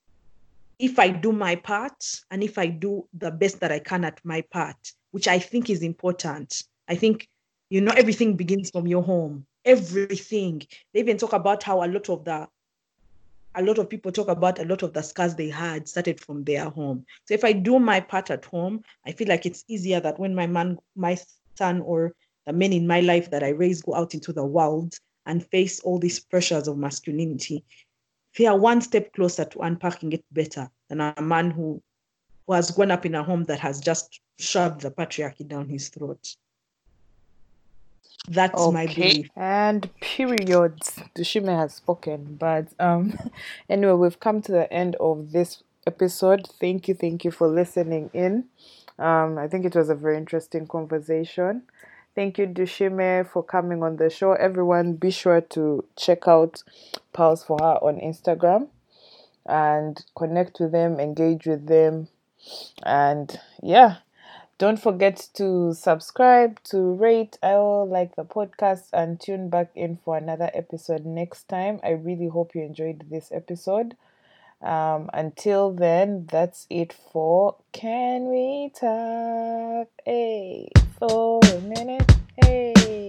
if I do my part, and if I do the best that I can at my part, which I think is important, I think, you know, everything begins from your home. Everything. They even talk about how a lot of the A lot of people talk about a lot of the scars they had started from their home. So if I do my part at home, I feel like it's easier that when my man, my son or the men in my life that I raise go out into the world and face all these pressures of masculinity, they are one step closer to unpacking it better than a man who, who has grown up in a home that has just shoved the patriarchy down his throat. That's Okay. my belief. And period. Dushime has spoken. But um, anyway, we've come to the end of this episode. Thank you, thank you for listening in. Um, I think it was a very interesting conversation. Thank you, Dushime, for coming on the show. Everyone, be sure to check out Pulse for Her on Instagram and connect with them, engage with them. And yeah, don't forget to subscribe, to rate, I will like the podcast, and tune back in for another episode next time. I really hope you enjoyed this episode. Um, until then, that's it for Can We Talk? Hey, for a minute. Hey.